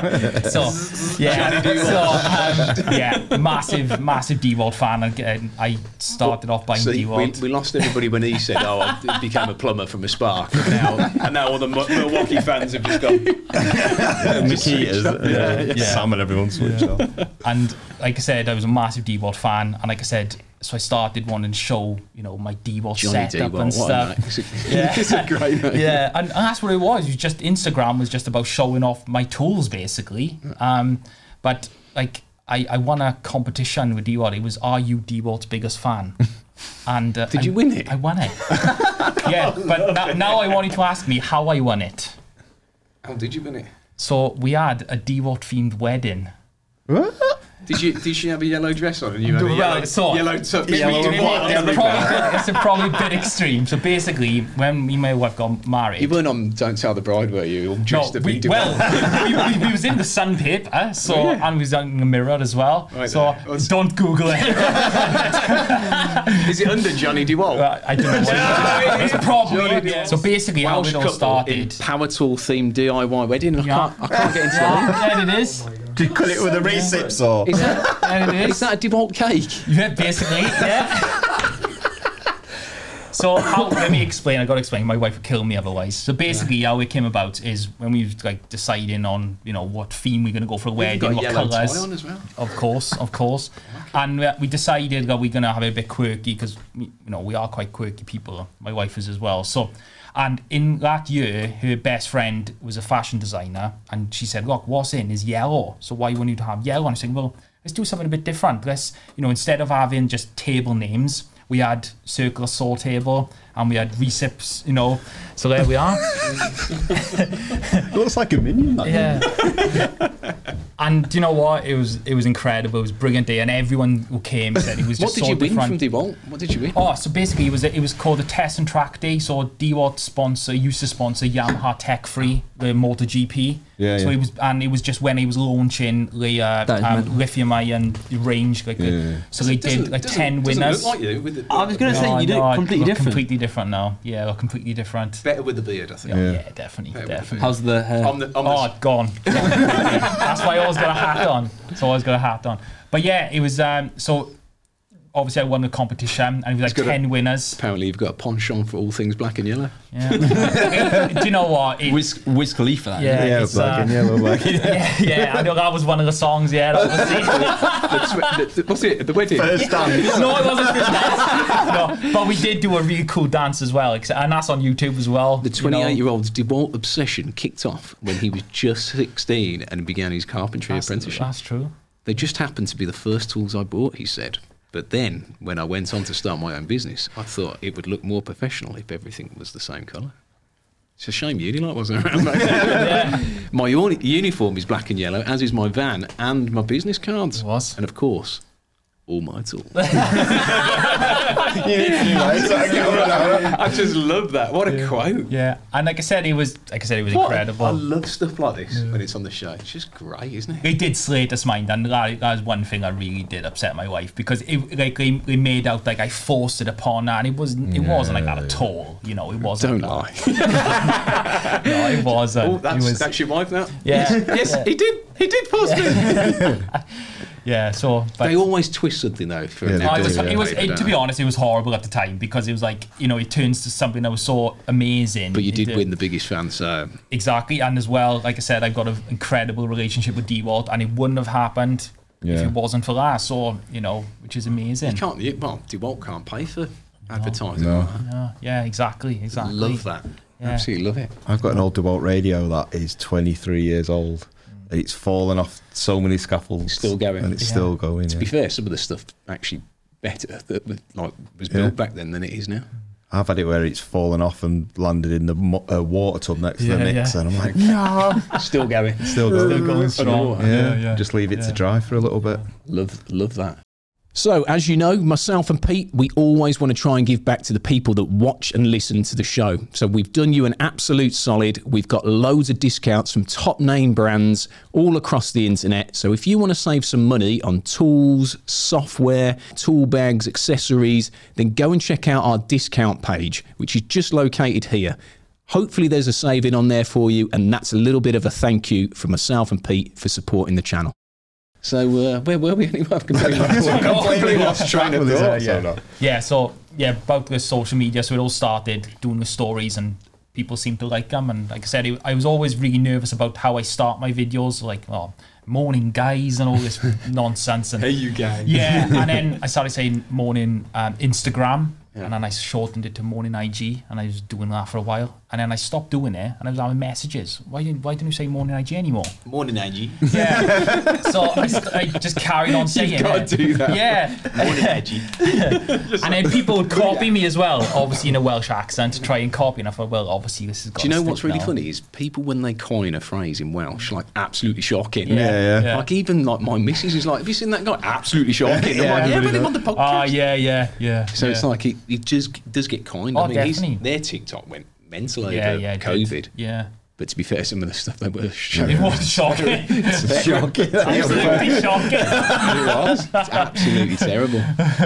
massive DeWalt fan. And I started off buying DeWalt. We lost everybody when he said, "Oh, I became a plumber from a Spark," and now all the Milwaukee fans have just gone. Sam and everyone switched off. And like I said, I was a massive DeWalt fan, and like I said, so I started wanting to show, you know, my DeWalt setup and stuff. It's a great name. Yeah, and that's what it was. It was just Instagram was just about showing off my tools, basically. But like I won a competition with DeWalt. It was, are you DeWalt's biggest fan? And did you win it? I won it. Yeah, but now I want you to ask me how I won it. How did you win it? So we had a DeWalt themed wedding. What? Did she have a yellow dress on and you had a Well, yellow top? It's probably a bit extreme. So basically, when me and my wife got married, You weren't on Don't Tell the Bride, were you? All dressed up in we was in the Sandpaper, so and we was in the Mirror as well. Right so there. don't Google it. Is it under Johnny DeWalt? I don't know. It's probably. Yeah. So basically, how Welsh it all couple started. in power tool themed DIY wedding. I can't get into that. There it is. Did you cut it with a recip saw? Is that, There it is is. that a DeWalt cake? Yeah, basically, yeah. So let me explain. I got to explain. My wife would kill me otherwise. So basically, how it came about is when we was like deciding on what theme we're going to go for a wedding, Got a what yellow tie colours. on as well. Of course. And we decided that we're going to have it a bit quirky because we are quite quirky people. My wife is as well. So, and in that year, her best friend was a fashion designer, and she said, "Look, what's in is yellow. So why wouldn't you have yellow?" And I said, "Well, let's do something a bit different. Let's, instead of having just table names, we had circular saw table and we had recips, So there we are." It looks like a minion. That Yeah. And do you know what? It was incredible. It was a brilliant day, and everyone who came said it was just What did you win different. from DeWalt? What did you win? Oh, so basically it was called the Test and Track Day. So DeWalt used to sponsor Yamaha Tech Free, the MotoGP. Yeah, So yeah. it was just when he was launching the lithium ion range. So they did 10 winners. Doesn't look like you with the, I was going to say, you do it completely different. Completely different now. Yeah, look completely different. better with the beard, I think. Yeah, definitely. How's the hair? Oh, gone. That's why I always got a hat on. But yeah, it was so obviously I won the competition and it was like 10 winners. Apparently you've got a penchant for all things black and yellow. Yeah. Do you know what? Wiz Khalifa, that. Yeah, Yeah, it's, black and yellow, black and yellow. yeah, I know that was one of the songs. Yeah, that was What's it? The wedding? First dance. no, it wasn't first dance. No, but we did do a really cool dance as well, and that's on YouTube as well. The 28-year-old's DeWalt obsession kicked off when he was just 16 and began his carpentry apprenticeship. That's true. They just happened to be the first tools I bought, he said. But then, when I went on to start my own business, I thought it would look more professional if everything was the same colour. It's a shame Unilight wasn't around back then. My uniform is black and yellow, as is my van and my business cards. It was. And of course, all my tools. I just love that. What a quote. Yeah, and like I said, it was incredible. I love stuff like this when it's on the show. It's just great, isn't it? It did slate us mind, and that was one thing that really did upset my wife because they made out like I forced it upon her, and it wasn't like that at all. It wasn't. Don't lie. No, it wasn't. Oh, that's your wife now? Yeah. Yes, Yeah. he did force it. Yeah, so but They always twist something though. For Yeah, an they do, episode, don't to be they? honest, it was horrible at the time because it was like it turns to something that was so amazing. But you did It win the biggest fan, so exactly, and as well, like I said, I've got an incredible relationship with DeWalt, and it wouldn't have happened if Yeah. it wasn't for that. So which is amazing. DeWalt can't pay for advertising. No. Like that. Yeah, yeah, exactly. Love that. Yeah. Absolutely love it. I've got an old DeWalt radio that is 23 years old. And it's fallen off so many scaffolds. Still going. And it's Yeah. still going. To be fair, some of the stuff actually better that was built back then than it is now. I've had it where it's fallen off and landed in the water tub next to the Yeah, mixer. yeah. And I'm like, no. Still going. Still going. going strong. Yeah. Just leave it to dry for a little bit. Love that. So, as you know, myself and Pete, we always want to try and give back to the people that watch and listen to the show. So we've done you an absolute solid. We've got loads of discounts from top name brands all across the internet. So if you want to save some money on tools, software, tool bags, accessories, then go and check out our discount page, which is just located here. Hopefully there's a saving on there for you, and that's a little bit of a thank you from myself and Pete for supporting the channel. So where were we anyway? I've completely lost track of thought. Yeah, so about the social media, so it all started doing the stories and people seem to like them, and like I said, I was always really nervous about how I start my videos, like morning guys and all this nonsense, and Hey you guys. yeah, and then I started saying morning Instagram, and then I shortened it to morning IG, and I was doing that for a while, And then I stopped doing it, and I was having messages. Why didn't you say morning IG anymore? Morning, Angie. Yeah. So I just carried on saying You've got to do that. Yeah. Morning, Angie. And then people would copy me as well, obviously in a Welsh accent, to try and copy. And I thought, well, obviously this has got. Do you know what's really funny is people when they coin a phrase in Welsh, like absolutely shocking. Yeah. Like even like my missus is like, have you seen that guy? Absolutely shocking. I'm like, yeah, but him on the podcast. Oh yeah. So it's like it just does get coined. Oh, I mean, definitely. their TikTok went mental over Yeah, COVID. Yeah. But to be fair, some of the stuff they were showing. It was shocking. Shocking. Absolutely shocking. It was. It's absolutely terrible.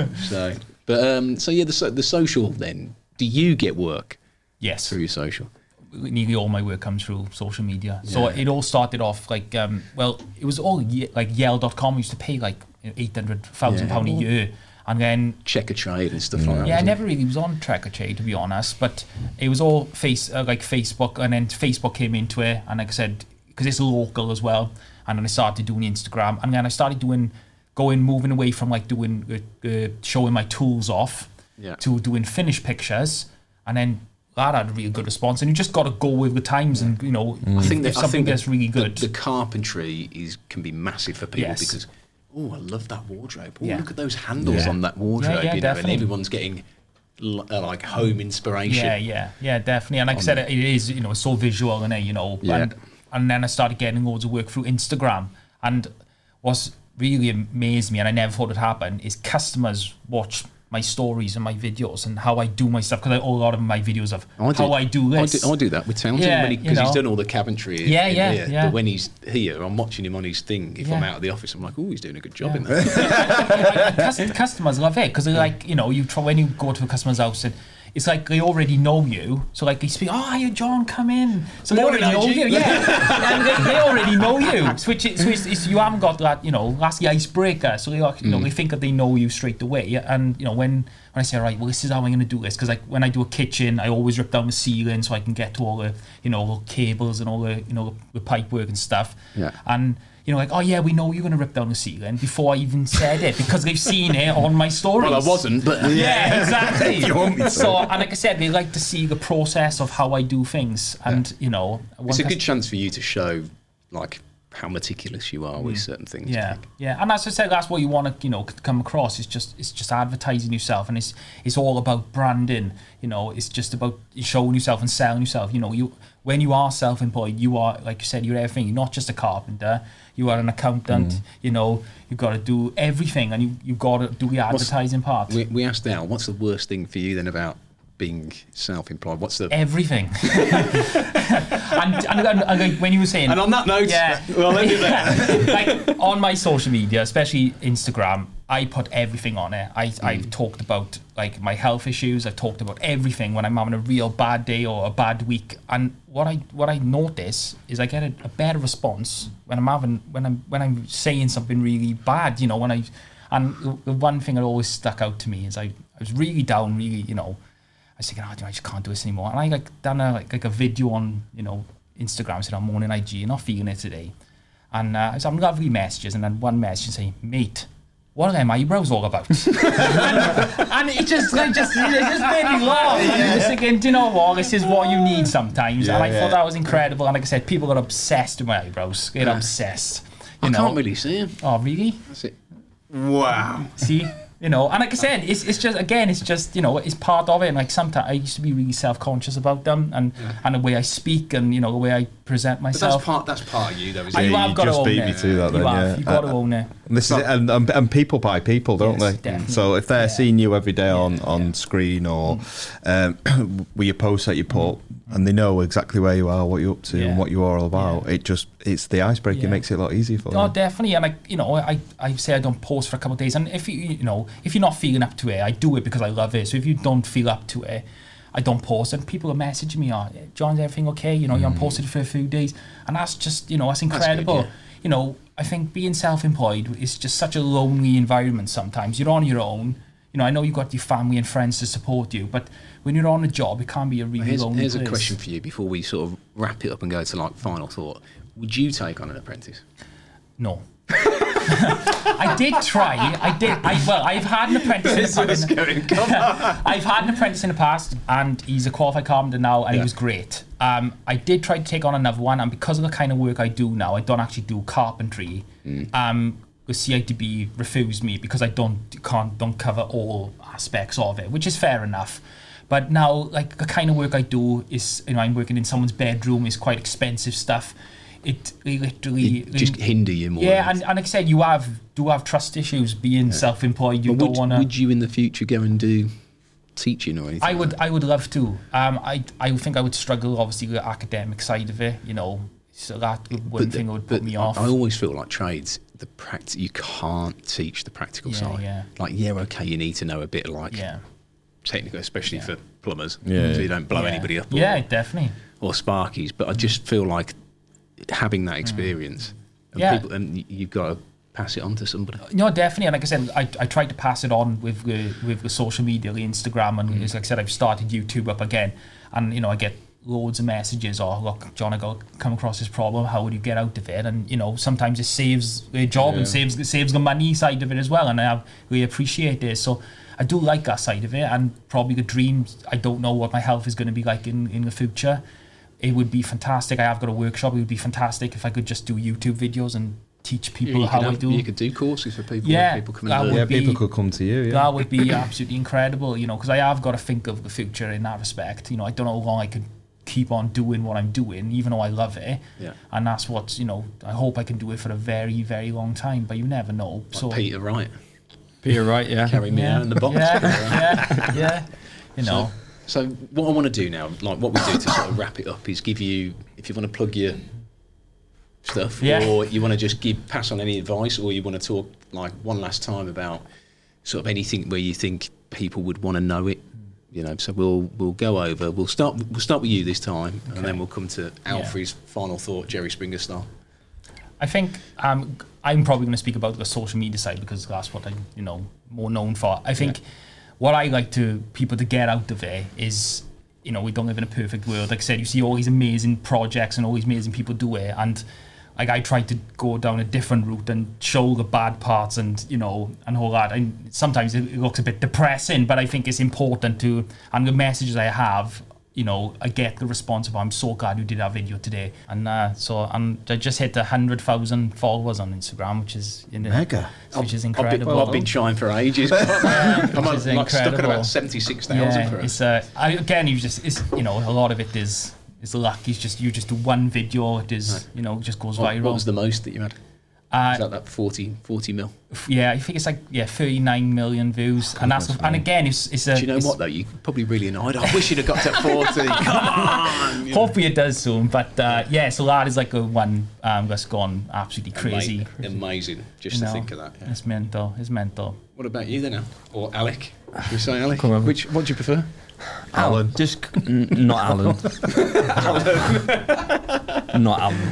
So yeah, the social then. Do you get work Yes. through your social? Nearly all my work comes through social media. So it all started off like, it was all like Yale.com used to pay like £800,000 a year. And then Checker Trade and stuff like that. yeah, I wasn't never really was on Checker Trade, to be honest, but it was all like Facebook, and then Facebook came into it, and like I said, because it's local as well, and then I started doing Instagram, and then I started moving away from like doing showing my tools off to doing finished pictures, and then that had a really good response, and you just got to go with the times, and I think that something that's really good. The carpentry can be massive for people because I love that wardrobe. Oh, look at those handles on that wardrobe, Yeah, and definitely. everyone's getting like home inspiration. Yeah, definitely. And like I said, it is, it's so visual, and and then I started getting loads of work through Instagram. And what's really amazed me, and I never thought it'd happen, is customers watch my stories and my videos and how I do my stuff, because a lot of my videos of how I do this. I do that with Townsend because he's done all the cabinetry here. But when he's here, I'm watching him on his thing. If I'm out of the office, I'm like, oh, he's doing a good job in that. Customers love it because they're like, you try when you go to a customer's house, and it's like they already know you. So like they speak, hiya John, come in. So they already know you. Yeah. And they already know you. So it's you haven't got that, that's the icebreaker. So they think that they know you straight away. And when I say, right, well, this is how I'm going to do this, because like when I do a kitchen, I always rip down the ceiling so I can get to all the the cables and all the the pipe work and stuff. Yeah. And like, oh yeah, we know you're going to rip down the ceiling before I even said it, because they've seen it on my stories. Well, I wasn't, but yeah, exactly. You want me to. So, and like I said, they like to see the process of how I do things, and it's a good chance for you to show like how meticulous you are with certain things. Yeah, and as I said, that's what you want to come across. It's just advertising yourself, and it's all about branding. It's just about showing yourself and selling yourself. When you are self-employed, you are, like you said, you're everything. You're not just a carpenter. You are an accountant. You've got to do everything, and you've got to do the advertising part. We asked Al, what's the worst thing for you then about being self-employed? What's the everything? and when you were saying, and on that note, well, let me like on my social media, especially Instagram, I put everything on it. I've talked about like my health issues. I've talked about everything when I'm having a real bad day or a bad week. And what I notice is I get a better response when I'm saying something really bad. And the one thing that always stuck out to me is I was really down, really, I was thinking, I just can't do this anymore. And I done a video on Instagram, said I'm morning IG, not feeling it today. And I was having lovely messages, and then one message saying, mate, what are them eyebrows all about? And it just made me laugh. And I was thinking, do you know what? This is what you need sometimes. And I thought that was incredible. And like I said, people are obsessed with my eyebrows. They're obsessed. I can't really see them. Oh, really? That's it. Wow. See? And like I said, it's just it's part of it. And like sometimes I used to be really self-conscious about them and the way I speak and the way I present myself. But that's part of you though, isn't it? You have got to own it. To that, then, you've got to own it. And this is it, and people buy people, don't they? Definitely. So if they're seeing you every day on screen or with your posts that you put, and they know exactly where you are, what you're up to, and what you're all about, it's the icebreaker. It makes it a lot easier for you. Oh, definitely. And I say I don't post for a couple of days, and if if you're not feeling up to it, I do it because I love it. So if you don't feel up to it, I don't post, and people are messaging me, John's everything okay? You haven't posted for a few days, and that's just that's incredible. That's good, I think being self-employed is just such a lonely environment sometimes. You're on your own. I know you've got your family and friends to support you, but when you're on a job, it can be a really lonely Here's place. a question for you before we sort of wrap it up and go to like final thought. Would you take on an apprentice? No. I did try. I've had an apprentice in the past. I've had an apprentice in the past, and he's a qualified carpenter now, and he was great. I did try to take on another one, and because of the kind of work I do now, I don't actually do carpentry. The CITB refused me because I don't cover all aspects of it, which is fair enough. But now, like, the kind of work I do is, I'm working in someone's bedroom, is quite expensive stuff. It literally just hinder you more. Yeah, and like I said, you do have trust issues being self-employed. You don't want to. Would you in the future go and do teaching or anything? I would love to. I think I would struggle, obviously, with the academic side of it. So that one thing would put me off. I always feel like trades, you can't teach the practical side. Yeah. Like, okay, you need to know a bit like technical, especially for plumbers, so you don't blow anybody up. Yeah, definitely. Or sparkies, but I just feel like having that experience, and you've got to pass it on to somebody. No, definitely. And like I said, I tried to pass it on with the social media, the Instagram, and like I said, I've started YouTube up again, and I get loads of messages. Oh, look, John, I come across this problem. How would you get out of it? And sometimes it saves the job and saves the money side of it as well. And I really appreciate this. So I do like that side of it, and probably the dreams. I don't know what my health is going to be like in the future. It would be fantastic. I have got a workshop. It would be fantastic if I could just do YouTube videos and teach people how I do. You could do courses for people. Yeah, people come and people could come to you. Yeah. That would be absolutely incredible. Because I have got to think of the future in that respect. I don't know how long I could keep on doing what I'm doing, even though I love it. Yeah. And that's what I hope I can do it for a very, very long time. But you never know. Like so Peter Wright. Yeah. Carry me out in the box. Yeah. So what I want to do now, like what we do to sort of wrap it up, is give you, if you want to plug your stuff, or you want to just pass on any advice, or you want to talk like one last time about sort of anything where you think people would want to know it. So we'll go over. We'll start with you this time, and then we'll come to Alfie's final thought, Jerry Springer style. I think I'm probably going to speak about the social media side because that's what I'm more known for. I think what I like people to get out of it is, we don't live in a perfect world. Like I said, you see all these amazing projects and all these amazing people do it, and like I try to go down a different route and show the bad parts and and all that. And sometimes it looks a bit depressing, but I think it's important and the messages I have, I get the response of, I'm so glad you did that video today. And I just hit 100,000 followers on Instagram, which is mega, which is incredible. I've been trying for ages. I'm like stuck at about 76,000 for us. It's a lot of it is luck. You just do one video, it is just goes viral. What was the most that you had? Is that 40 mil? Yeah, I think it's like 39 million views, and again, it's a. Do you know what though? You probably really annoyed. I wish you'd have got to 40. Come on. Hopefully it does soon, but so that is like a one that's gone absolutely crazy. Amazing, just to think of that. Yeah. It's mental. It's mental. What about you then, Al? Or Alec? Should we say Alec? What do you prefer? Alan. Just not Alan. Not Alan.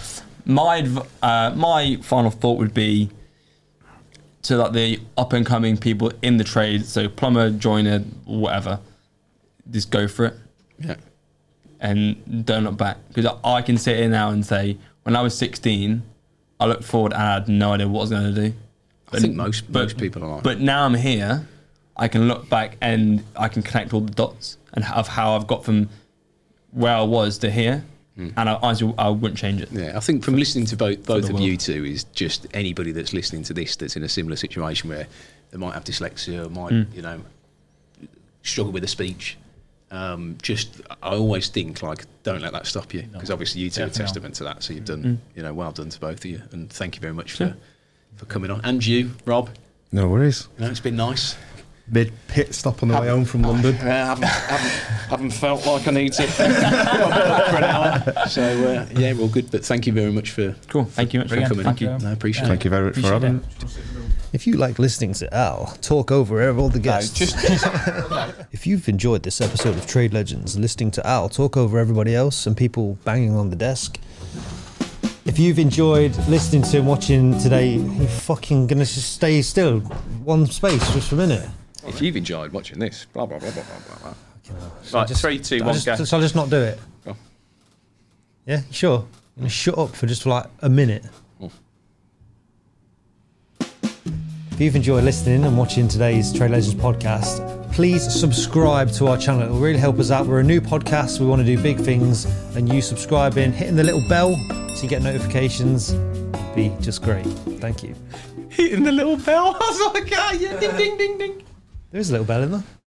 My final thought would be to like the up and coming people in the trade, so plumber, joiner, whatever, just go for it. Yeah. And don't look back, because I can sit here now and say when I was 16, I looked forward and I had no idea what I was going to do. I think most people are like. But now I'm here, I can look back and I can connect all the dots and of how I've got from where I was to here. And I wouldn't change it. Yeah, I think from listening to both of you two is just anybody that's listening to this that's in a similar situation where they might have dyslexia, might struggle with a speech. I always think like don't let that stop you, because obviously you two are testament to that. So you've done well done to both of you, and thank you very much for coming on. And you, Rob. No worries. It's been nice. Mid pit stop on the way home from London. I haven't felt like I need to for an hour. So we're all good. But thank you very much for Thank you for coming. Thank you. I appreciate it. Thank you very much for having me. If you like listening to Al talk over all the guests, if you've enjoyed this episode of Trade Legends, listening to Al talk over everybody else and people banging on the desk. If you've enjoyed listening to and watching today, you fucking gonna just stay still, one space just for a minute. If you've enjoyed watching this, blah blah blah blah blah blah. Right, 3, 2, 1, go. So I'll just not do it. Go. Yeah, sure. I'm gonna shut up for just like a minute. If you've enjoyed listening and watching today's Trade Legends podcast, please subscribe to our channel. It will really help us out. We're a new podcast. We want to do big things, and you subscribing, hitting the little bell so you get notifications, would be just great. Thank you. Hitting the little bell. I was like, yeah, ding, ding, ding, ding. There is a little bell in there.